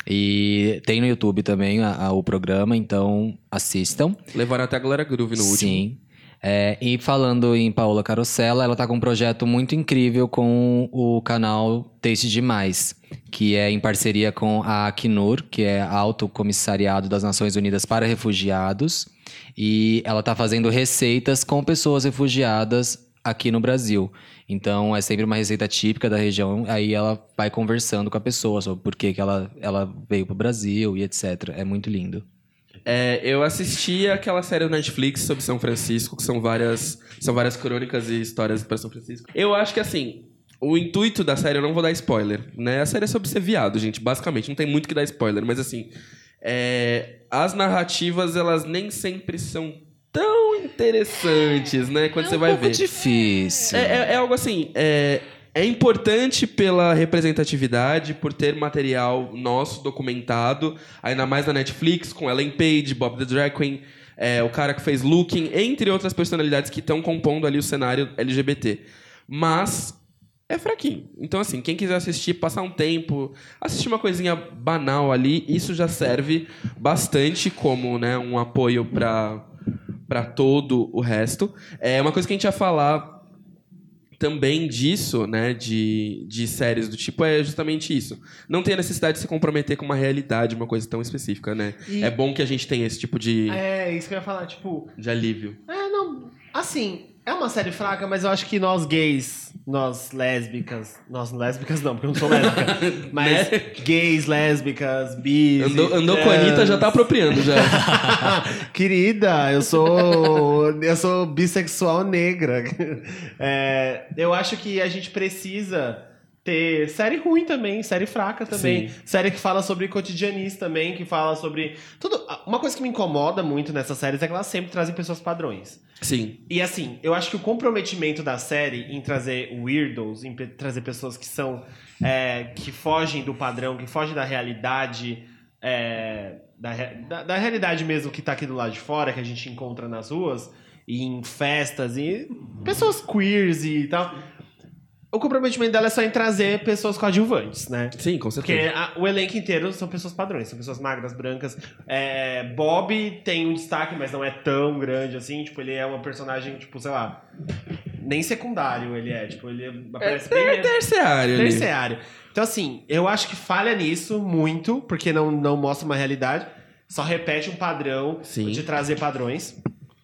E tem no YouTube também a- a- o programa, então assistam. Levaram até a Glória Groove no último. Sim. É, e falando em Paola Carosella, ela tá com um projeto muito incrível com o canal Taste Demais, que é em parceria com a Acnur, que é Alto Comissariado das Nações Unidas para Refugiados. E ela tá fazendo receitas com pessoas refugiadas aqui no Brasil. Então, é sempre uma receita típica da região. Aí ela vai conversando com a pessoa sobre por que que ela, ela veio pro Brasil e etcétera. É muito lindo. É, eu assisti aquela série do Netflix sobre São Francisco, que são várias, são várias crônicas e histórias para São Francisco. Eu acho que, assim, o intuito da série, eu não vou dar spoiler, né? A série é sobre ser viado, gente, basicamente. Não tem muito que dar spoiler, mas, assim, é, as narrativas, elas nem sempre são tão interessantes, né? Quando você vai É um pouco ver. difícil. É, é- é algo assim, é, é importante pela representatividade, por ter material nosso documentado, ainda mais na Netflix, com Ellen Page, Bob the Drag Queen, é, o cara que fez Looking, entre outras personalidades que estão compondo ali o cenário L G B T. Mas é fraquinho. Então, assim, quem quiser assistir, passar um tempo, assistir uma coisinha banal ali, isso já serve bastante como, né, um apoio para para todo o resto. É uma coisa que a gente ia falar também disso, né, de, de séries do tipo, é justamente isso. Não tem a necessidade de se comprometer com uma realidade, uma coisa tão específica, né? E- É bom que a gente tenha esse tipo de, É, isso que eu ia falar, tipo... de alívio. É, não... Assim, é uma série fraca, mas eu acho que nós gays, nós lésbicas... Nós lésbicas não, porque eu não sou lésbica. Mas gays, lésbicas, bis... Andou, andou com a trans. Anitta, já tá apropriando, já. Querida, eu sou... eu sou bissexual negra. É, eu acho que a gente precisa ter série ruim também, série fraca também. Sim. Série que fala sobre cotidianismo também, que fala sobre... tudo. Uma coisa que me incomoda muito nessas séries é que elas sempre trazem pessoas padrões. Sim. E assim, eu acho que o comprometimento da série em trazer weirdos, em pe- trazer pessoas que são... é, que fogem do padrão, que fogem da realidade... é, da, re- da, da realidade mesmo que tá aqui do lado de fora, que a gente encontra nas ruas, e em festas, e pessoas queers e tal... O comprometimento dela é só em trazer pessoas coadjuvantes, né? Sim, com Porque certeza. a- o elenco inteiro são pessoas padrões, são pessoas magras, brancas. É, Bob tem um destaque, mas não é tão grande assim. Tipo, ele é uma personagem, tipo, sei lá, nem secundário ele é. Tipo, ele aparece bem É menos. terciário ali. Terciário. Então, assim, eu acho que falha nisso muito, porque não, não mostra uma realidade. Só repete um padrão Sim. de trazer padrões.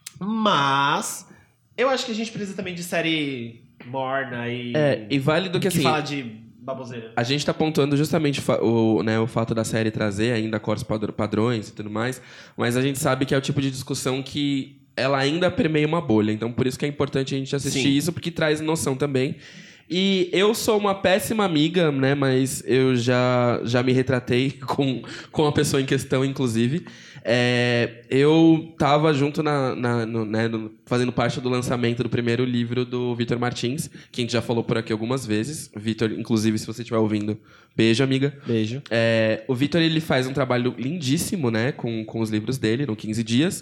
Mas eu acho que a gente precisa também de série morna e... É, e válido que que assim... fala de baboseira. A gente tá pontuando justamente fa- o, né, o fato da série trazer ainda corpos padr- padrões e tudo mais, mas a gente sabe que é o tipo de discussão que ela ainda permeia uma bolha. Então, por isso que é importante a gente assistir Sim. isso, porque traz noção também. E eu sou uma péssima amiga, né? Mas eu já, já me retratei com, com a pessoa em questão, inclusive. É, eu tava junto na, na- no, né, no- fazendo parte do lançamento do primeiro livro do Vitor Martins, que a gente já falou por aqui algumas vezes. Vitor, inclusive, se você estiver ouvindo, beijo, amiga. Beijo. É, o Vitor, ele faz um trabalho lindíssimo, né, com, com os livros dele, no quinze dias.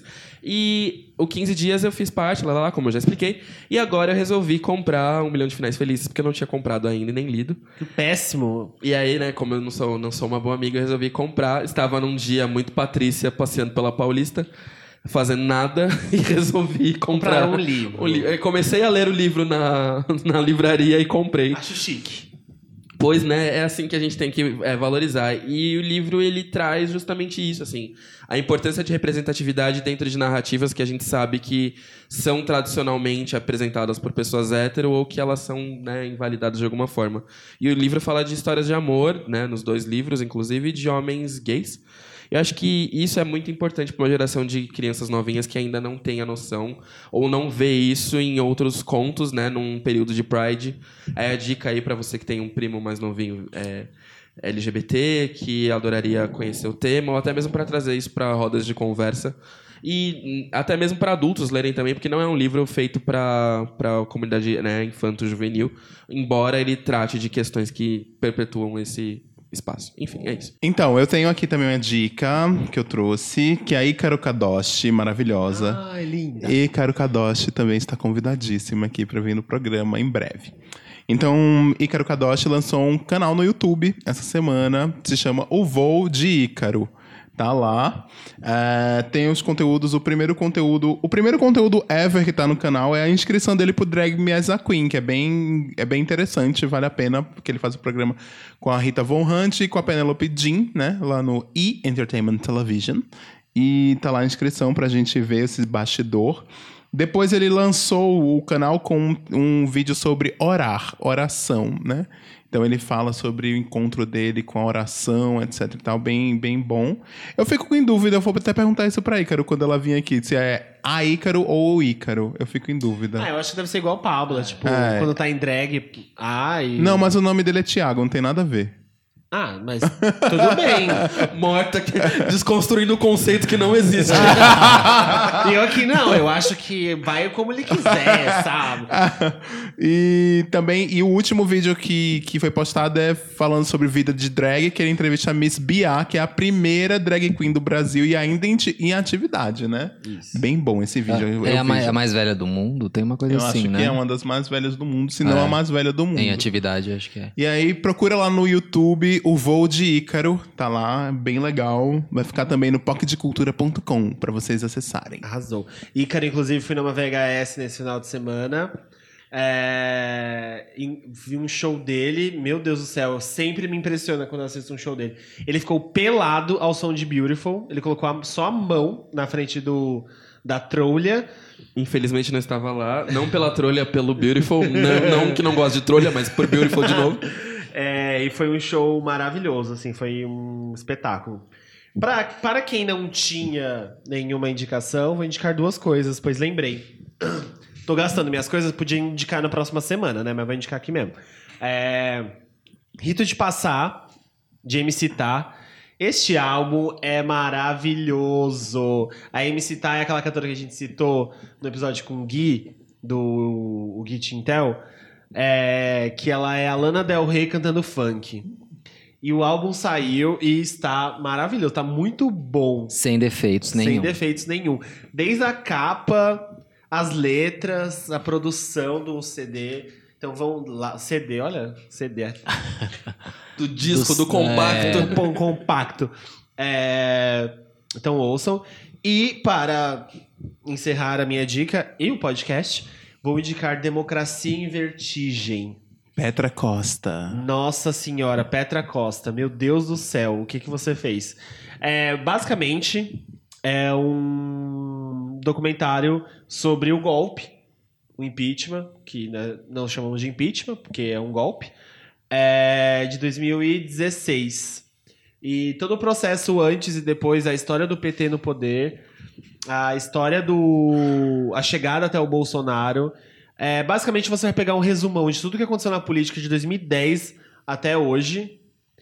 E o quinze dias eu fiz parte, lá, lá, lá, como eu já expliquei. E agora eu resolvi comprar Um Milhão de Finais Felizes, porque eu não tinha comprado ainda e nem lido. Que péssimo. E aí, né, como eu não sou, não sou uma boa amiga, eu resolvi comprar. Estava num dia muito Patrícia, passeando pela Paulista, fazendo nada, e resolvi comprar, Comprar um livro. um li- Eu comecei a ler o livro na, na livraria e comprei. Acho chique. Pois, né, é assim que a gente tem que é, valorizar. E o livro, ele traz justamente isso, assim. A importância de representatividade dentro de narrativas que a gente sabe que são tradicionalmente apresentadas por pessoas hétero ou que elas são, né, invalidadas de alguma forma. E o livro fala de histórias de amor, né, nos dois livros, inclusive, de homens gays. Eu acho que isso é muito importante para uma geração de crianças novinhas que ainda não tem a noção ou não vê isso em outros contos, né, num período de Pride. É a dica aí para você que tem um primo mais novinho é, L G B T, que adoraria conhecer o tema, ou até mesmo para trazer isso para rodas de conversa. E hum, até mesmo para adultos lerem também, porque não é um livro feito para a comunidade, né, infanto-juvenil, embora ele trate de questões que perpetuam esse espaço. Enfim, é isso. Então, eu tenho aqui também uma dica que eu trouxe, que é a Ícaro Kadoshi, maravilhosa. Ai, linda. Ícaro Kadoshi também está convidadíssima aqui para vir no programa em breve. Então, Ícaro Kadoshi lançou um canal no YouTube essa semana, se chama O Voo de Ícaro. Tá lá. É, tem os conteúdos, o primeiro conteúdo... O primeiro conteúdo ever que tá no canal é a inscrição dele pro Drag Me As a Queen, que é bem, é bem interessante, vale a pena, porque ele faz o programa com a Rita Von Hunt e com a Penelope Jean, né? Lá no E! Entertainment Television. E tá lá a inscrição pra gente ver esse bastidor. Depois ele lançou o canal com um, um vídeo sobre orar, oração, né? Então ele fala sobre o encontro dele com a oração, etc e tal, bem, bem bom. Eu fico em dúvida, eu vou até perguntar isso pra Ícaro quando ela vir aqui, se é a Ícaro ou o Ícaro. Eu fico em dúvida. Ah, eu acho que deve ser igual Pablo, tipo, É. quando tá em drag, ai... Não, mas o nome dele é Thiago, não tem nada a ver. Ah, mas tudo bem. Morta, que- desconstruindo o conceito que não existe. E eu aqui não, eu acho que vai como ele quiser, sabe? E também, e o último vídeo que, que foi postado é falando sobre vida de drag, que ele entrevista a Miss Bia, que é a primeira drag queen do Brasil e ainda em, ti- em atividade, né? Isso. Bem bom esse vídeo. eu, É eu a mais, vejo. a mais velha do mundo? Tem uma coisa Eu assim, acho né? que é uma das mais velhas do mundo, se não É. a mais velha do mundo. Em atividade, acho que é. E aí, procura lá no YouTube o Voo de Ícaro, tá lá, bem legal. Vai ficar também no pocket cultura ponto com pra vocês acessarem. Arrasou. Ícaro, inclusive, fui numa V H S nesse final de semana. É, em- vi um show dele. Meu Deus do céu, sempre me impressiona quando eu assisto um show dele. Ele ficou pelado ao som de Beautiful. Ele colocou a- só a mão na frente do, da trolha. Infelizmente não estava lá. Não pela trolha, pelo Beautiful. Não, não que não gosto de trolha, mas por Beautiful de novo. É, e foi um show maravilhoso, assim, foi um espetáculo. Pra, para quem não tinha nenhuma indicação, vou indicar duas coisas, pois lembrei. Tô gastando minhas coisas, podia indicar na próxima semana, né? Mas vou indicar aqui mesmo. É, Rito de Passar, de M C Tá. Este álbum é maravilhoso. A M C Tá é aquela cantora que a gente citou no episódio com o Gui, do o Gui Tintel, é, que ela é a Lana Del Rey cantando funk. E o álbum saiu e está maravilhoso, está muito bom. Sem defeitos nenhum. Sem defeitos nenhum. Desde a capa, as letras, a produção do C D. Então vão lá, C D, olha, C D. Do disco, Dos- do compacto. Um pão compacto. É, então ouçam. E para encerrar a minha dica e o podcast, vou indicar Democracia em Vertigem. Petra Costa. Nossa senhora, Petra Costa, meu Deus do céu, o que, que você fez? É, basicamente, é um documentário sobre o golpe, o impeachment, que né, não chamamos de impeachment, porque é um golpe, é, de dois mil e dezesseis. E todo o processo antes e depois, a história do P T no poder, a história do... a chegada até o Bolsonaro. É, basicamente, você vai pegar um resumão de tudo que aconteceu na política de dois mil e dez até hoje.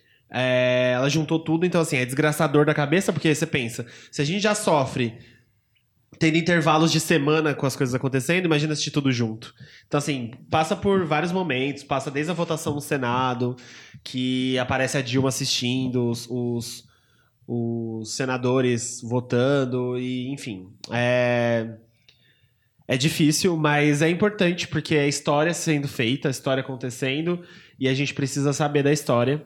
É, ela juntou tudo, então assim, é desgraçador da cabeça, porque você pensa, se a gente já sofre tendo intervalos de semana com as coisas acontecendo, imagina assistir tudo junto. Então assim, passa por vários momentos, passa desde a votação no Senado, que aparece a Dilma assistindo, os, os, os senadores votando, e enfim. É... É difícil, mas é importante, porque é a história sendo feita, a história acontecendo, e a gente precisa saber da história.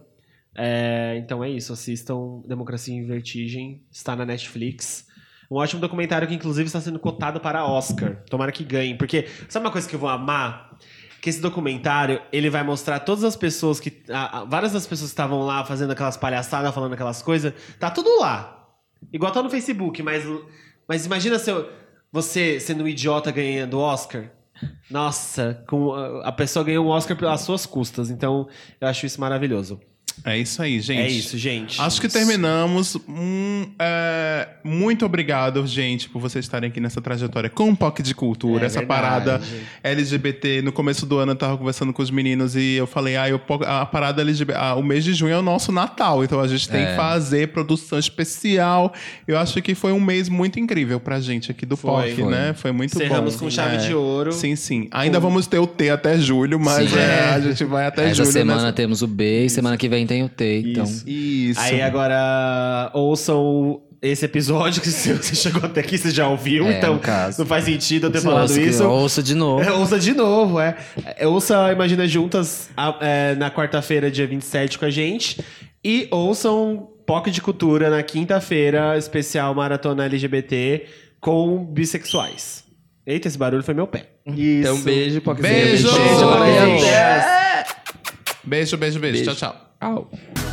É, então é isso, assistam Democracia em Vertigem, está na Netflix. Um ótimo documentário que, inclusive, está sendo cotado para Oscar. Tomara que ganhe, porque sabe uma coisa que eu vou amar? Que esse documentário, ele vai mostrar todas as pessoas que... A, a, várias das pessoas que estavam lá fazendo aquelas palhaçadas, falando aquelas coisas, tá tudo lá. Igual tá no Facebook, mas, mas imagina se eu... Você sendo um idiota ganhando Oscar. Nossa, com a pessoa ganhou um Oscar pelas suas custas. Então, eu acho isso maravilhoso. É isso aí, gente. É isso, gente. Acho que terminamos. Hum, é, muito obrigado, gente, por vocês estarem aqui nessa trajetória com um pouco de cultura. É essa verdade. parada L G B T. No começo do ano eu tava conversando com os meninos e eu falei, ah, eu, a parada L G B T. Ah, o mês de junho é o nosso Natal, então a gente tem É. que fazer produção especial. Eu acho que foi um mês muito incrível pra gente aqui do Foi. P O C, Foi. né? Foi muito bom. Encerramos com chave É. de ouro. Sim, sim. Ainda vamos ter o T até julho, mas Sim. é, a gente vai até Essa julho. semana nessa... temos o B e semana que vem tem o T, então... Isso. Aí agora ouçam esse episódio, que se você chegou até aqui, você já ouviu, É, então no caso. não faz sentido eu ter falado Ouça, isso. ouça de novo. É, ouça de novo, é. É, ouça Imagina Juntas a- é, na quarta-feira, dia vinte e sete, com a gente. E ouçam P O C de Cultura na quinta-feira, especial Maratona L G B T com bissexuais. Eita, esse barulho foi meu pé. Isso. Então, beijo, Poc. Beijo! Beijo, Beijo. beijo. Beijo, beijo, beijo. Tchau, tchau. Tchau.